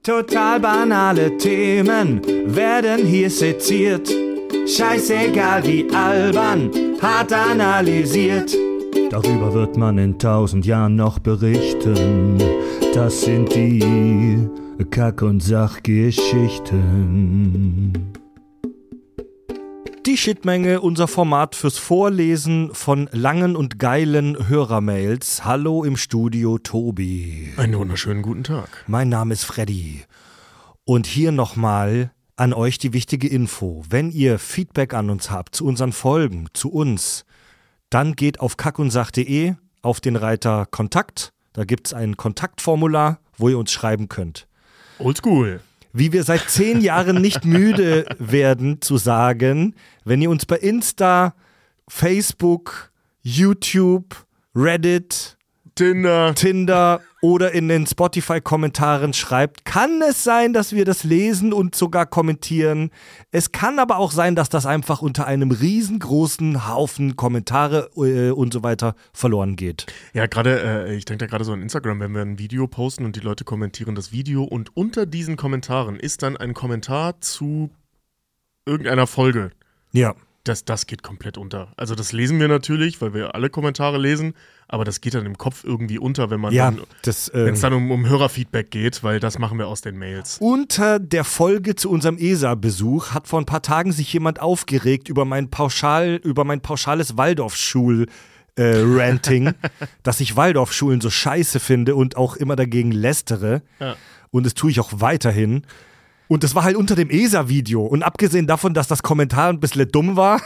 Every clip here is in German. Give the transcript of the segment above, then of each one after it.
Total banale Themen werden hier seziert. Scheißegal wie albern, hart analysiert. Darüber wird man in 1000 Jahren noch berichten. Das sind die Kack- und Sachgeschichten. Die Shitmenge, unser Format fürs Vorlesen von langen und geilen Hörermails. Hallo im Studio, Tobi. Einen wunderschönen guten Tag. Mein Name ist Freddy. Und hier nochmal an euch die wichtige Info. Wenn ihr Feedback an uns habt, zu unseren Folgen, zu uns, dann geht auf kackundsach.de auf den Reiter Kontakt. Da gibt es ein Kontaktformular, wo ihr uns schreiben könnt. Oldschool. Wie wir seit 10 Jahren nicht müde werden zu sagen, wenn ihr uns bei Insta, Facebook, YouTube, Reddit, Tinder oder in den Spotify-Kommentaren schreibt, kann es sein, dass wir das lesen und sogar kommentieren. Es kann aber auch sein, dass das einfach unter einem riesengroßen Haufen Kommentare und so weiter verloren geht. Ja, gerade, ich denke da gerade so an Instagram, wenn wir ein Video posten und die Leute kommentieren das Video und unter diesen Kommentaren ist dann ein Kommentar zu irgendeiner Folge. Ja. Das geht komplett unter. Also das lesen wir natürlich, weil wir alle Kommentare lesen, aber das geht dann im Kopf irgendwie unter, wenn man wenn es dann um Hörerfeedback geht, weil das machen wir aus den Mails. Unter der Folge zu unserem ESA-Besuch hat vor ein paar Tagen sich jemand aufgeregt über mein pauschales Waldorfschul-Ranting, dass ich Waldorfschulen so scheiße finde und auch immer dagegen lästere. Ja. Und das tue ich auch weiterhin. Und das war halt unter dem ESA-Video. Und abgesehen davon, dass das Kommentar ein bisschen dumm war,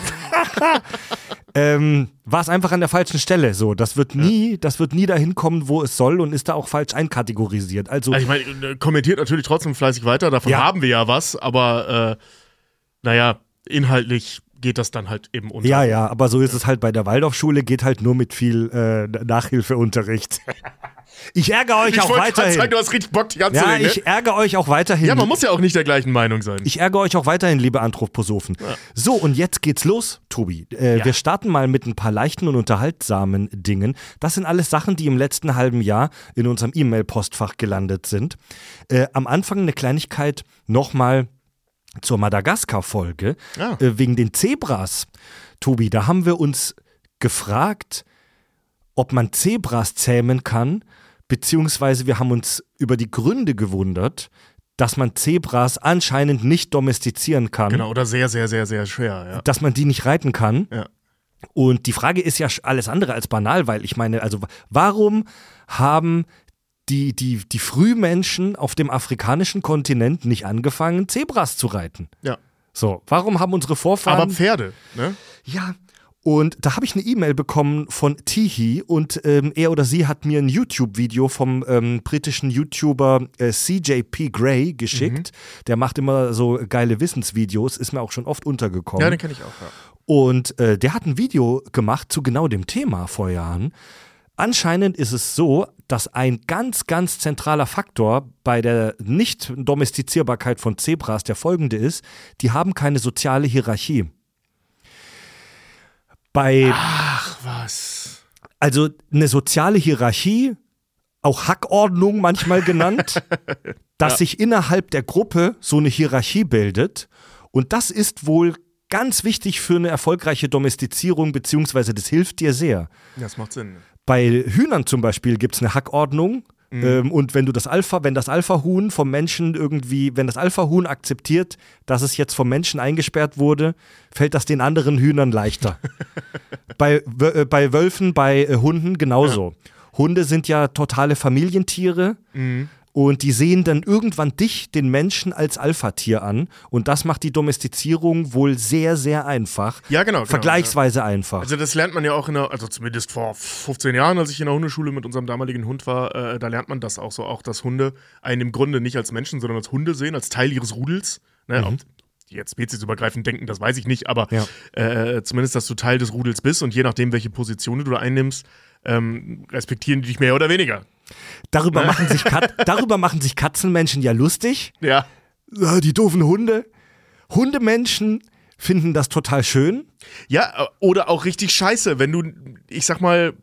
war es einfach an der falschen Stelle. So, das wird nie dahin kommen, wo es soll und ist da auch falsch einkategorisiert. Also ich meine, kommentiert natürlich trotzdem fleißig weiter, davon haben wir ja was, aber inhaltlich geht das dann halt eben unter. Ja, aber so ist es halt bei der Waldorfschule, geht halt nur mit viel Nachhilfeunterricht. Ich ärgere euch auch weiterhin. Sagen, du hast richtig Bock, die ganze Zeit, ne? Ich ärgere euch auch weiterhin. Ja, man muss ja auch nicht der gleichen Meinung sein. Ich ärgere euch auch weiterhin, liebe Anthroposophen. Ja. So, und jetzt geht's los, Tobi. Wir starten mal mit ein paar leichten und unterhaltsamen Dingen. Das sind alles Sachen, die im letzten halben Jahr in unserem E-Mail-Postfach gelandet sind. Am Anfang eine Kleinigkeit nochmal zur Madagaskar-Folge wegen den Zebras. Tobi, da haben wir uns gefragt, ob man Zebras zähmen kann, beziehungsweise wir haben uns über die Gründe gewundert, dass man Zebras anscheinend nicht domestizieren kann. Genau, oder sehr, sehr, sehr, sehr schwer. Ja. Dass man die nicht reiten kann. Ja. Und die Frage ist ja alles andere als banal, weil ich meine, also warum haben die Frühmenschen auf dem afrikanischen Kontinent nicht angefangen, Zebras zu reiten? Ja. So, warum haben unsere Vorfahren... Aber Pferde, ne? Ja. Und da habe ich eine E-Mail bekommen von Tihi und er oder sie hat mir ein YouTube-Video vom britischen YouTuber CJP Grey geschickt. Der macht immer so geile Wissensvideos, ist mir auch schon oft untergekommen. Ja, den kenne ich auch, ja. Und der hat ein Video gemacht zu genau dem Thema vor Jahren. Anscheinend ist es so, dass ein ganz, ganz zentraler Faktor bei der Nicht-Domestizierbarkeit von Zebras der folgende ist: Die haben keine soziale Hierarchie. Ach, was? Also eine soziale Hierarchie, auch Hackordnung manchmal genannt, dass sich innerhalb der Gruppe so eine Hierarchie bildet. Und das ist wohl ganz wichtig für eine erfolgreiche Domestizierung, beziehungsweise das hilft dir sehr. Ja, das macht Sinn. Bei Hühnern zum Beispiel gibt es eine Hackordnung. Und wenn das Alpha-Huhn vom Menschen wenn das Alpha-Huhn akzeptiert, dass es jetzt vom Menschen eingesperrt wurde, fällt das den anderen Hühnern leichter. Bei Wölfen, bei Hunden genauso. Ja. Hunde sind ja totale Familientiere. Und die sehen dann irgendwann dich, den Menschen, als Alpha-Tier an. Und das macht die Domestizierung wohl sehr, sehr einfach. Ja, genau. Vergleichsweise einfach. Also das lernt man ja auch also zumindest vor 15 Jahren, als ich in der Hundeschule mit unserem damaligen Hund war, da lernt man das auch so, auch dass Hunde einen im Grunde nicht als Menschen, sondern als Hunde sehen, als Teil ihres Rudels. Ne? Ob die jetzt speziesübergreifend denken, das weiß ich nicht, aber zumindest, dass du Teil des Rudels bist und je nachdem, welche Position du da einnimmst, respektieren die dich mehr oder weniger. Darüber machen sich Katzenmenschen ja lustig. Ja. Die doofen Hunde. Hundemenschen finden das total schön. Ja, oder auch richtig scheiße, wenn du, ich sag mal,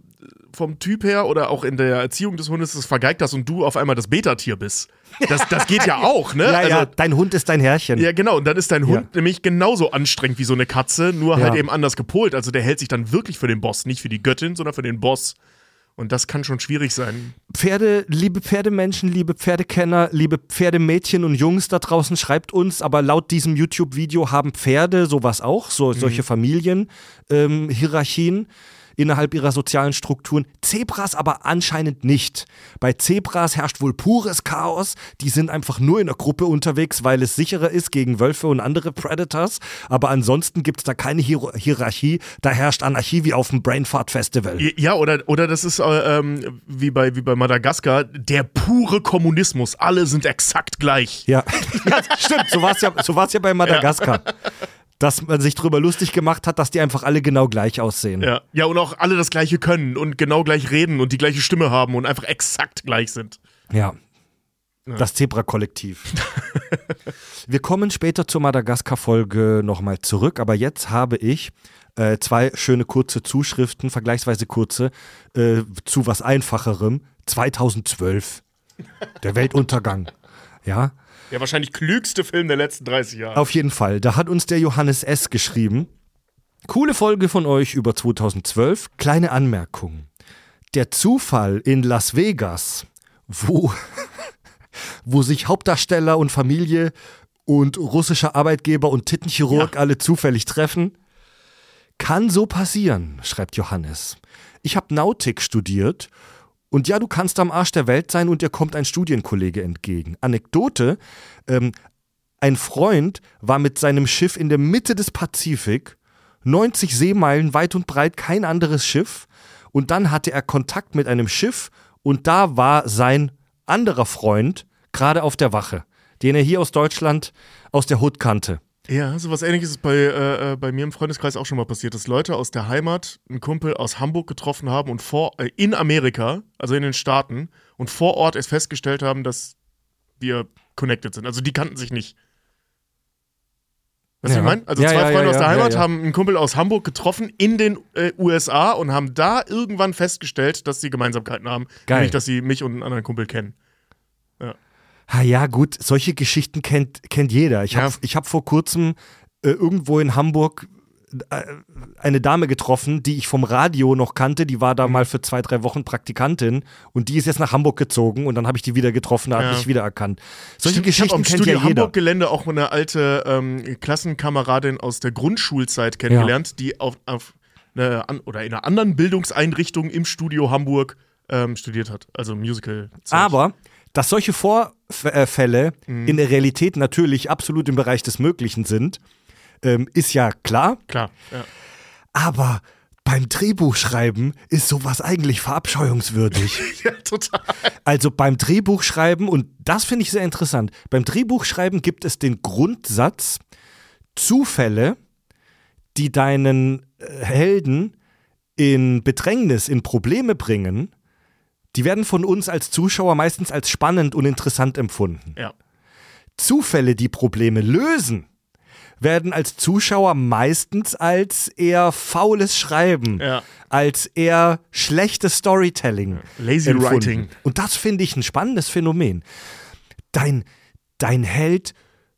vom Typ her oder auch in der Erziehung des Hundes das vergeigt hast und du auf einmal das Beta-Tier bist. Das geht ja auch, ne? Ja, dein Hund ist dein Herrchen. Ja, genau. Und dann ist dein Hund nämlich genauso anstrengend wie so eine Katze, nur halt eben anders gepolt. Also der hält sich dann wirklich für den Boss, nicht für die Göttin, sondern für den Boss. Und das kann schon schwierig sein. Liebe Pferdemenschen, liebe Pferdekenner, liebe Pferdemädchen und Jungs da draußen, schreibt uns, aber laut diesem YouTube-Video haben Pferde sowas auch, solche Familienhierarchien innerhalb ihrer sozialen Strukturen. Zebras aber anscheinend nicht. Bei Zebras herrscht wohl pures Chaos. Die sind einfach nur in der Gruppe unterwegs, weil es sicherer ist gegen Wölfe und andere Predators. Aber ansonsten gibt es da keine Hierarchie. Da herrscht Anarchie wie auf dem Brainfart-Festival. Ja, oder das ist wie bei Madagaskar, der pure Kommunismus. Alle sind exakt gleich. Ja, stimmt. So war's ja bei Madagaskar. Ja. Dass man sich drüber lustig gemacht hat, dass die einfach alle genau gleich aussehen. Ja, und auch alle das Gleiche können und genau gleich reden und die gleiche Stimme haben und einfach exakt gleich sind. Ja. Das Zebra-Kollektiv. Wir kommen später zur Madagaskar-Folge nochmal zurück, aber jetzt habe ich 2 schöne kurze Zuschriften, vergleichsweise kurze, zu was Einfacherem. 2012. Der Weltuntergang. Ja. Der wahrscheinlich klügste Film der letzten 30 Jahre. Auf jeden Fall. Da hat uns der Johannes S. geschrieben. Coole Folge von euch über 2012. Kleine Anmerkung. Der Zufall in Las Vegas, wo sich Hauptdarsteller und Familie und russischer Arbeitgeber und Tittenchirurg alle zufällig treffen, kann so passieren, schreibt Johannes. Ich habe Nautik studiert. Und ja, du kannst am Arsch der Welt sein und dir kommt ein Studienkollege entgegen. Anekdote, ein Freund war mit seinem Schiff in der Mitte des Pazifik, 90 Seemeilen weit und breit, kein anderes Schiff. Und dann hatte er Kontakt mit einem Schiff und da war sein anderer Freund gerade auf der Wache, den er hier aus Deutschland aus der Hood kannte. Ja, sowas Ähnliches ist bei mir im Freundeskreis auch schon mal passiert, dass Leute aus der Heimat einen Kumpel aus Hamburg getroffen haben und in Amerika, also in den Staaten, und vor Ort erst festgestellt haben, dass wir connected sind. Also die kannten sich nicht. Weißt du, was ich meine? Also 2 Freunde aus der Heimat haben einen Kumpel aus Hamburg getroffen in den USA und haben da irgendwann festgestellt, dass sie Gemeinsamkeiten haben. Geil. Nämlich, dass sie mich und einen anderen Kumpel kennen. Ja. Ja, gut, solche Geschichten kennt jeder. Ich hab vor kurzem irgendwo in Hamburg eine Dame getroffen, die ich vom Radio noch kannte. Die war da mal für 2-3 Wochen Praktikantin und die ist jetzt nach Hamburg gezogen und dann habe ich die wieder getroffen, da habe ich wiedererkannt. Solche Geschichten kennt ja jeder. Ich habe am Studio Hamburg-Gelände auch eine alte Klassenkameradin aus der Grundschulzeit kennengelernt, die in einer anderen Bildungseinrichtung im Studio Hamburg studiert hat, also Musical. Aber dass solche Vorfälle in der Realität natürlich absolut im Bereich des Möglichen sind, ist ja klar. Klar, ja. Aber beim Drehbuchschreiben ist sowas eigentlich verabscheuungswürdig. Ja, total. Also beim Drehbuchschreiben, und das finde ich sehr interessant, beim Drehbuchschreiben gibt es den Grundsatz, Zufälle, die deinen Helden in Bedrängnis, in Probleme bringen, die werden von uns als Zuschauer meistens als spannend und interessant empfunden. Ja. Zufälle, die Probleme lösen, werden als Zuschauer meistens als eher faules Schreiben, als eher schlechtes Storytelling Lazy empfunden. Writing. Und das finde ich ein spannendes Phänomen. Dein Held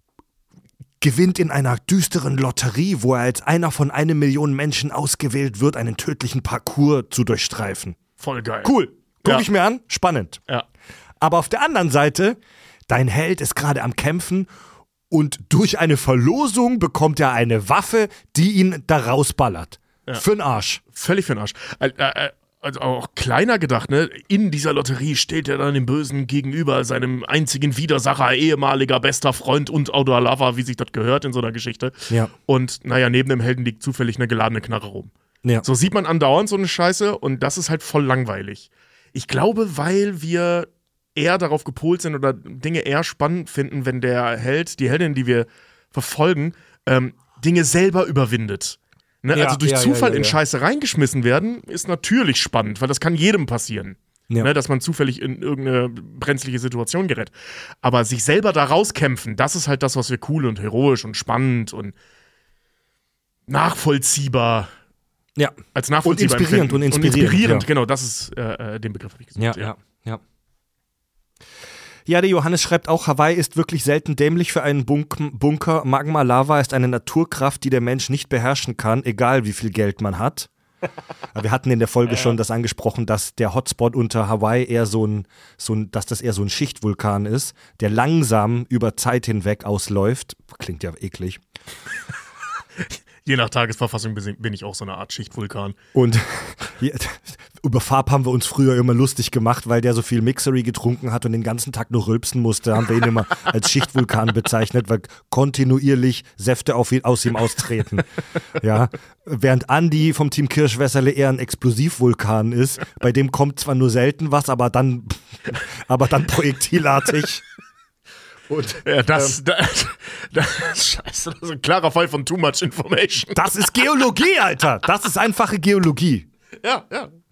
gewinnt in einer düsteren Lotterie, wo er als einer von 1 Million Menschen ausgewählt wird, einen tödlichen Parcours zu durchstreifen. Voll geil. Cool. Guck ich mir an, spannend. Ja. Aber auf der anderen Seite, dein Held ist gerade am Kämpfen und durch eine Verlosung bekommt er eine Waffe, die ihn da rausballert. Ja. Für'n Arsch. Völlig für'n Arsch. Also auch kleiner gedacht, ne? In dieser Lotterie steht er dann dem Bösen gegenüber, seinem einzigen Widersacher, ehemaliger bester Freund und Outdoor Lover, wie sich das gehört in so einer Geschichte. Ja. Und neben dem Helden liegt zufällig eine geladene Knarre rum. Ja. So sieht man andauernd so eine Scheiße und das ist halt voll langweilig. Ich glaube, weil wir eher darauf gepolt sind oder Dinge eher spannend finden, wenn der Held, die Heldin, die wir verfolgen, Dinge selber überwindet. Ne? Also durch Zufall in Scheiße reingeschmissen werden, ist natürlich spannend, weil das kann jedem passieren. Ja. Ne? Dass man zufällig in irgendeine brenzliche Situation gerät. Aber sich selber da rauskämpfen, das ist halt das, was wir cool und heroisch und spannend und nachvollziehbar Ja. Als nachvollziehbar und inspirierend, genau, das ist den Begriff, habe ich gesagt. Ja. Ja, der Johannes schreibt auch, Hawaii ist wirklich selten dämlich für einen Bunker. Magma-Lava ist eine Naturkraft, die der Mensch nicht beherrschen kann, egal wie viel Geld man hat. Wir hatten in der Folge schon das angesprochen, dass der Hotspot unter Hawaii eher dass das eher so ein Schichtvulkan ist, der langsam über Zeit hinweg ausläuft. Klingt ja eklig. Je nach Tagesverfassung bin ich auch so eine Art Schichtvulkan. Und über Farb haben wir uns früher immer lustig gemacht, weil der so viel Mixery getrunken hat und den ganzen Tag nur rülpsen musste, haben wir ihn immer als Schichtvulkan bezeichnet, weil kontinuierlich Säfte aus ihm austreten. Ja, während Andi vom Team Kirschwässerle eher ein Explosivvulkan ist, bei dem kommt zwar nur selten was, aber dann projektilartig. Und, ja, scheiße, das ist ein klarer Fall von too much information. Das ist Geologie, Alter. Das ist einfache Geologie. Ja.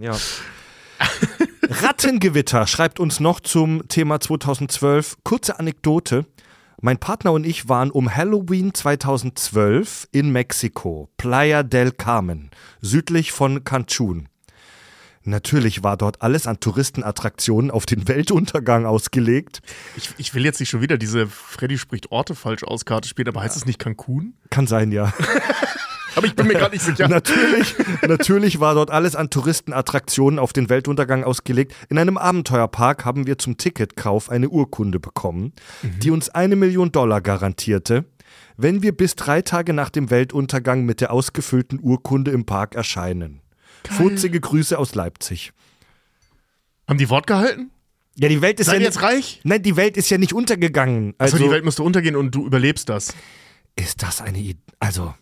Rattengewitter schreibt uns noch zum Thema 2012. Kurze Anekdote. Mein Partner und ich waren um Halloween 2012 in Mexiko, Playa del Carmen, südlich von Cancun. Natürlich war dort alles an Touristenattraktionen auf den Weltuntergang ausgelegt. Ich will jetzt nicht schon wieder diese Freddy spricht Orte falsch aus Karte spielen, aber heißt es nicht Cancun? Kann sein, ja. Aber ich bin mir gerade nicht sicher. Natürlich war dort alles an Touristenattraktionen auf den Weltuntergang ausgelegt. In einem Abenteuerpark haben wir zum Ticketkauf eine Urkunde bekommen, die uns $1 Million garantierte, wenn wir bis 3 Tage nach dem Weltuntergang mit der ausgefüllten Urkunde im Park erscheinen. Furzige Grüße aus Leipzig. Haben die Wort gehalten? Ja, die Welt ist Seid ja ihr jetzt reich? Nein, die Welt ist ja nicht untergegangen. Also die Welt müsste untergehen und du überlebst das. Ist das eine Idee? Also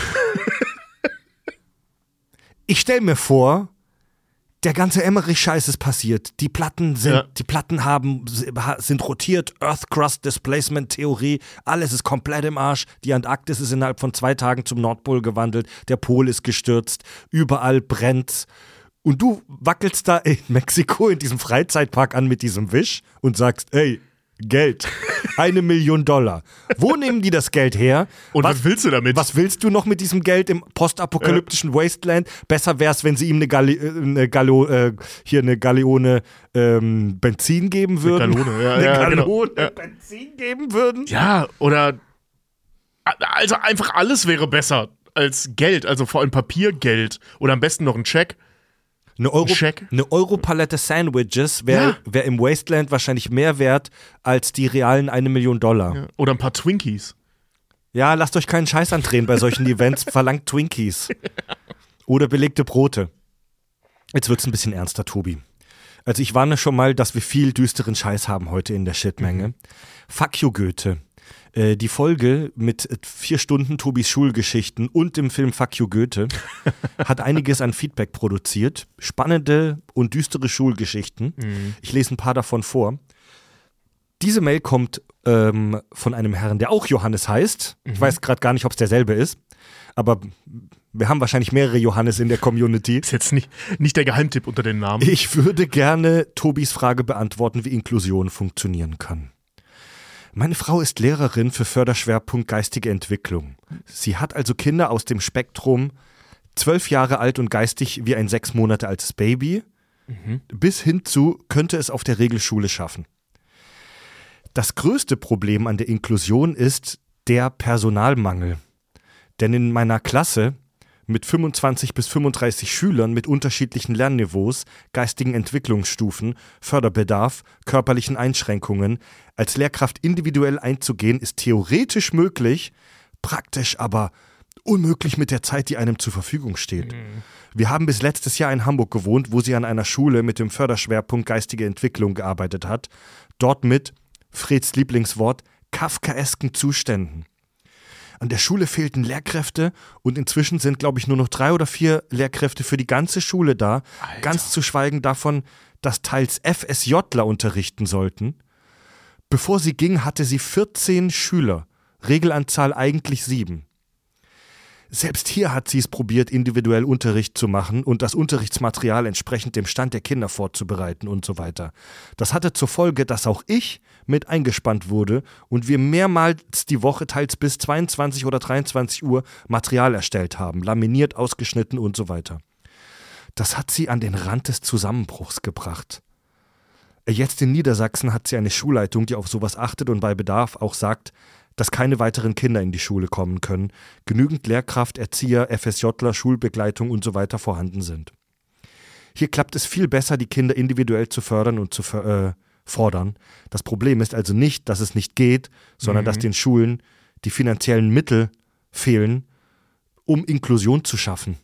ich stelle mir vor, der ganze Emmerich-Scheiß ist passiert. Die Platten sind rotiert, Earth Crust Displacement Theorie, alles ist komplett im Arsch. Die Antarktis ist innerhalb von 2 Tagen zum Nordpol gewandelt, der Pol ist gestürzt, überall brennt's. Und du wackelst da in Mexiko in diesem Freizeitpark an mit diesem Wisch und sagst, ey, Geld, $1 Million. Wo nehmen die das Geld her? Und was willst du damit? Was willst du noch mit diesem Geld im postapokalyptischen Wasteland? Besser wär's, wenn sie ihm eine Galeone Benzin geben würden. Eine Gallone genau. Benzin geben würden? Ja, oder also einfach alles wäre besser als Geld, also vor allem Papiergeld oder am besten noch ein Scheck. Eine Europalette Sandwiches wäre im Wasteland wahrscheinlich mehr wert als die realen $1 Million. Ja. Oder ein paar Twinkies. Ja, lasst euch keinen Scheiß andrehen bei solchen Events. Verlangt Twinkies. Oder belegte Brote. Jetzt wird's ein bisschen ernster, Tobi. Also ich warne schon mal, dass wir viel düsteren Scheiß haben heute in der Shitmenge. Fuck you, Goethe. Die Folge mit 4 Stunden Tobis Schulgeschichten und dem Film Fuck you, Goethe hat einiges an Feedback produziert. Spannende und düstere Schulgeschichten. Ich lese ein paar davon vor. Diese Mail kommt von einem Herrn, der auch Johannes heißt. Ich weiß gerade gar nicht, ob es derselbe ist. Aber wir haben wahrscheinlich mehrere Johannes in der Community. Ist jetzt nicht der Geheimtipp unter den Namen. Ich würde gerne Tobis Frage beantworten, wie Inklusion funktionieren kann. Meine Frau ist Lehrerin für Förderschwerpunkt geistige Entwicklung. Sie hat also Kinder aus dem Spektrum 12 Jahre alt und geistig wie ein 6 Monate altes Baby, bis hin zu könnte es auf der Regelschule schaffen. Das größte Problem an der Inklusion ist der Personalmangel. Denn in meiner Klasse mit 25 bis 35 Schülern mit unterschiedlichen Lernniveaus, geistigen Entwicklungsstufen, Förderbedarf, körperlichen Einschränkungen, als Lehrkraft individuell einzugehen, ist theoretisch möglich, praktisch aber unmöglich mit der Zeit, die einem zur Verfügung steht. Wir haben bis letztes Jahr in Hamburg gewohnt, wo sie an einer Schule mit dem Förderschwerpunkt geistige Entwicklung gearbeitet hat. Dort mit, Freds Lieblingswort, kafkaesken Zuständen. An der Schule fehlten Lehrkräfte und inzwischen sind, glaube ich, nur noch 3 oder 4 Lehrkräfte für die ganze Schule da. Alter. Ganz zu schweigen davon, dass teils FSJler unterrichten sollten. Bevor sie ging, hatte sie 14 Schüler. Regelanzahl eigentlich 7. Selbst hier hat sie es probiert, individuell Unterricht zu machen und das Unterrichtsmaterial entsprechend dem Stand der Kinder vorzubereiten und so weiter. Das hatte zur Folge, dass auch ich mit eingespannt wurde und wir mehrmals die Woche, teils bis 22 oder 23 Uhr, Material erstellt haben, laminiert, ausgeschnitten und so weiter. Das hat sie an den Rand des Zusammenbruchs gebracht. Jetzt in Niedersachsen hat sie eine Schulleitung, die auf sowas achtet und bei Bedarf auch sagt, dass keine weiteren Kinder in die Schule kommen können, genügend Lehrkraft, Erzieher, FSJler, Schulbegleitung und so weiter vorhanden sind. Hier klappt es viel besser, die Kinder individuell zu fördern und zu fordern. Das Problem ist also nicht, dass es nicht geht, sondern dass den Schulen die finanziellen Mittel fehlen, um Inklusion zu schaffen.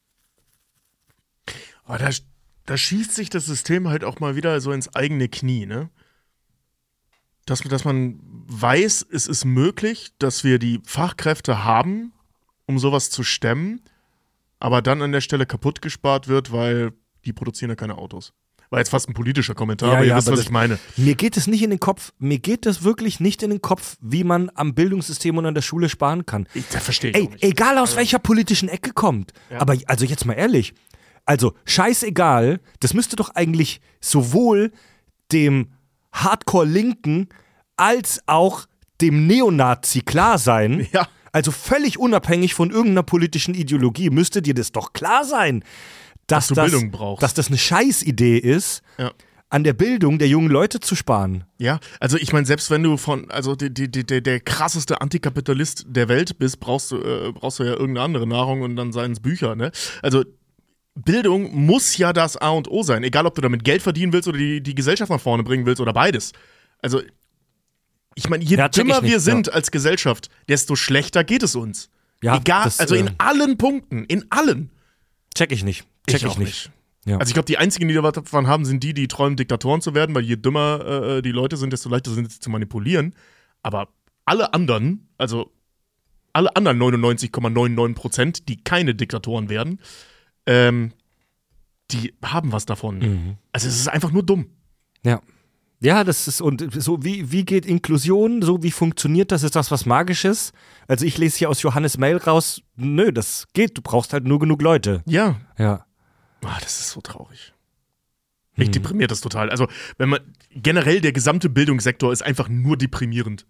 Aber da schießt sich das System halt auch mal wieder so ins eigene Knie, ne? Dass man weiß, es ist möglich, dass wir die Fachkräfte haben, um sowas zu stemmen, aber dann an der Stelle kaputt gespart wird, weil die produzieren ja keine Autos. War jetzt fast ein politischer Kommentar, aber ihr wisst, was ich meine. Mir geht es nicht in den Kopf, mir geht es wirklich nicht in den Kopf, wie man am Bildungssystem und an der Schule sparen kann. Das verstehe ich auch nicht. Egal aus welcher politischen Ecke kommt. Ja. Aber also jetzt mal ehrlich, also scheißegal, das müsste doch eigentlich sowohl dem Hardcore-Linken als auch dem Neonazi klar sein. Ja. Also völlig unabhängig von irgendeiner politischen Ideologie müsste dir das doch klar sein, dass du Bildung brauchst. Dass das eine Scheißidee ist, an der Bildung der jungen Leute zu sparen. Ja, also ich meine, selbst wenn du der krasseste Antikapitalist der Welt bist, brauchst du ja irgendeine andere Nahrung und dann seien es Bücher, ne? Also Bildung muss ja das A und O sein, egal ob du damit Geld verdienen willst oder die Gesellschaft nach vorne bringen willst oder beides. Also ich meine, je dümmer wir sind als Gesellschaft, desto schlechter geht es uns. Ja, egal, also in allen Punkten, in allen. Check ich nicht. Check ich nicht. Ja. Also ich glaube, die einzigen, die davon haben, sind die träumen, Diktatoren zu werden, weil je dümmer die Leute sind, desto leichter sind sie zu manipulieren. Aber alle anderen, also alle anderen 99,99%, die keine Diktatoren werden, die haben was davon. Mhm. Also es ist einfach nur dumm. Ja. Ja, das ist, und so wie geht Inklusion, so wie funktioniert das, ist das was Magisches? Also ich lese hier aus Johannes Mail raus, nö, das geht, du brauchst halt nur genug Leute. Ja. Ja. Das ist so traurig. Mich deprimiert das total. Also wenn man, generell der gesamte Bildungssektor ist einfach nur deprimierend.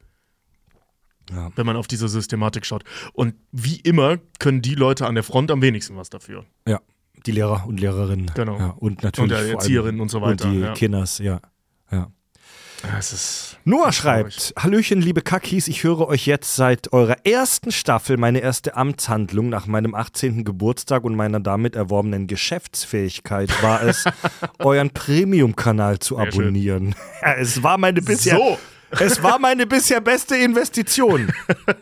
Ja. Wenn man auf diese Systematik schaut. Und wie immer können die Leute an der Front am wenigsten was dafür. Ja, die Lehrer und Lehrerinnen. Genau. Ja, und natürlich und Erzieherinnen und so weiter. Und die Kinders, ja. Es ist Noah schreibt, Hallöchen, liebe Kackis, ich höre euch jetzt seit eurer ersten Staffel, meine erste Amtshandlung nach meinem 18. Geburtstag und meiner damit erworbenen Geschäftsfähigkeit war es, euren Premium-Kanal zu abonnieren. Ja, es war meine bisher beste Investition.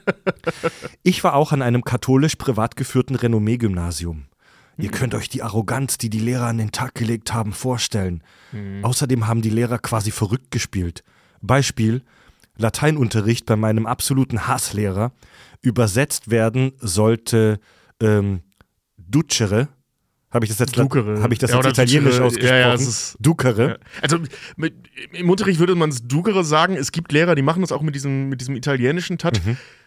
Ich war auch an einem katholisch privat geführten Renommee-Gymnasium. Ihr könnt euch die Arroganz, die die Lehrer an den Tag gelegt haben, vorstellen. Außerdem haben die Lehrer quasi verrückt gespielt. Beispiel, Lateinunterricht bei meinem absoluten Hasslehrer. Übersetzt werden sollte Ducere. Habe ich das jetzt italienisch ausgesprochen? Ja, Ducere. Ja. Also im Unterricht würde man es Ducere sagen. Es gibt Lehrer, die machen das auch mit diesem italienischen Touch.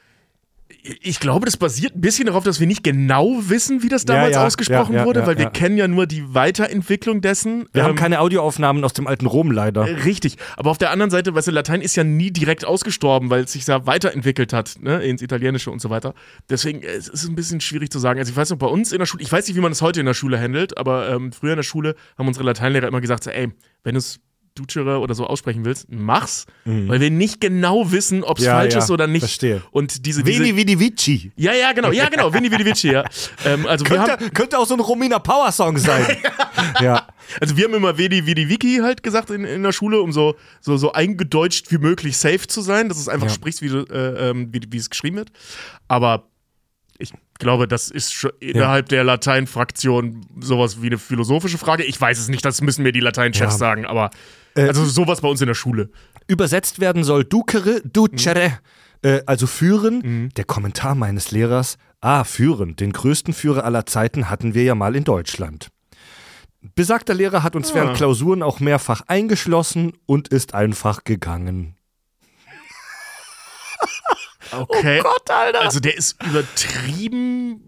Ich glaube, das basiert ein bisschen darauf, dass wir nicht genau wissen, wie das damals ausgesprochen wurde, weil wir kennen ja nur die Weiterentwicklung dessen. Wir haben keine Audioaufnahmen aus dem alten Rom leider. Richtig, aber auf der anderen Seite, weißt du, Latein ist ja nie direkt ausgestorben, weil es sich da weiterentwickelt hat, ne, ins Italienische und so weiter. Deswegen es ist es ein bisschen schwierig zu sagen. Also ich weiß noch, bei uns in der Schule, ich weiß nicht, wie man das heute in der Schule handelt, aber früher in der Schule haben unsere Lateinlehrer immer gesagt, so, ey, wenn es Ducere oder so aussprechen willst, mach's, weil wir nicht genau wissen, ob es falsch ist oder nicht. Verstehe. Und Veni Vidi Vici. Ja, genau, Veni Vidi Vici, ja. Also könnte auch so ein Romina Power Song sein. Ja. Also wir haben immer Veni Vidi Vici halt gesagt in der Schule, um so eingedeutscht wie möglich safe zu sein, dass es einfach sprichst, wie es geschrieben wird. Aber ich glaube, das ist schon innerhalb der Latein-Fraktion sowas wie eine philosophische Frage. Ich weiß es nicht, das müssen mir die Latein-Chefs sagen, aber also sowas bei uns in der Schule. Übersetzt werden soll Ducere, also führen. Der Kommentar meines Lehrers, führen, den größten Führer aller Zeiten hatten wir ja mal in Deutschland. Besagter Lehrer hat uns während Klausuren auch mehrfach eingeschlossen und ist einfach gegangen. Okay. Oh Gott, Alter. Also der ist übertrieben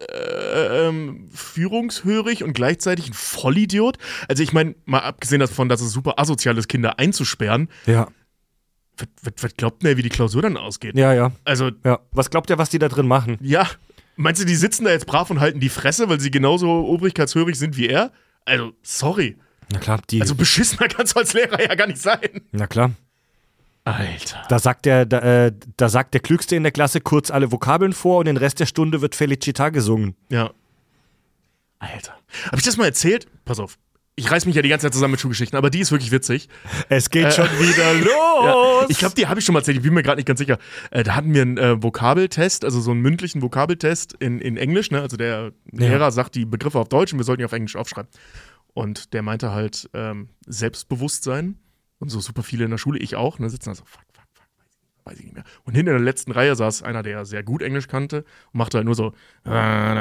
führungshörig und gleichzeitig ein Vollidiot. Also ich meine, mal abgesehen davon, dass es super asozial ist, Kinder einzusperren. Ja. Was glaubt denn, wie die Klausur dann ausgeht? Ja. Also, Ja. Was glaubt ihr, was die da drin machen? ja, meinst du, die sitzen da jetzt brav und halten die Fresse, weil sie genauso obrigkeitshörig sind wie er? Also, sorry. Na klar, Also, beschissener kannst du als Lehrer ja gar nicht sein. Na klar. Alter. Da sagt der Klügste in der Klasse kurz alle Vokabeln vor und den Rest der Stunde wird Felicita gesungen. Ja. Alter. Hab ich das mal erzählt? Pass auf. Ich reiß mich ja die ganze Zeit zusammen mit Schulgeschichten, aber die ist wirklich witzig. Es geht schon wieder los. Ja, ich glaube, die habe ich schon mal erzählt, ich bin mir gerade nicht ganz sicher. Da hatten wir einen Vokabeltest, also so einen mündlichen Vokabeltest in Englisch, ne? Also der Lehrer sagt die Begriffe auf Deutsch und wir sollten die auf Englisch aufschreiben. Und der meinte halt Selbstbewusstsein und so super viele in der Schule, ich auch, ne? Sitzen da so, fuck, weiß ich nicht mehr. Und hinter der letzten Reihe saß einer, der sehr gut Englisch kannte und machte halt nur so und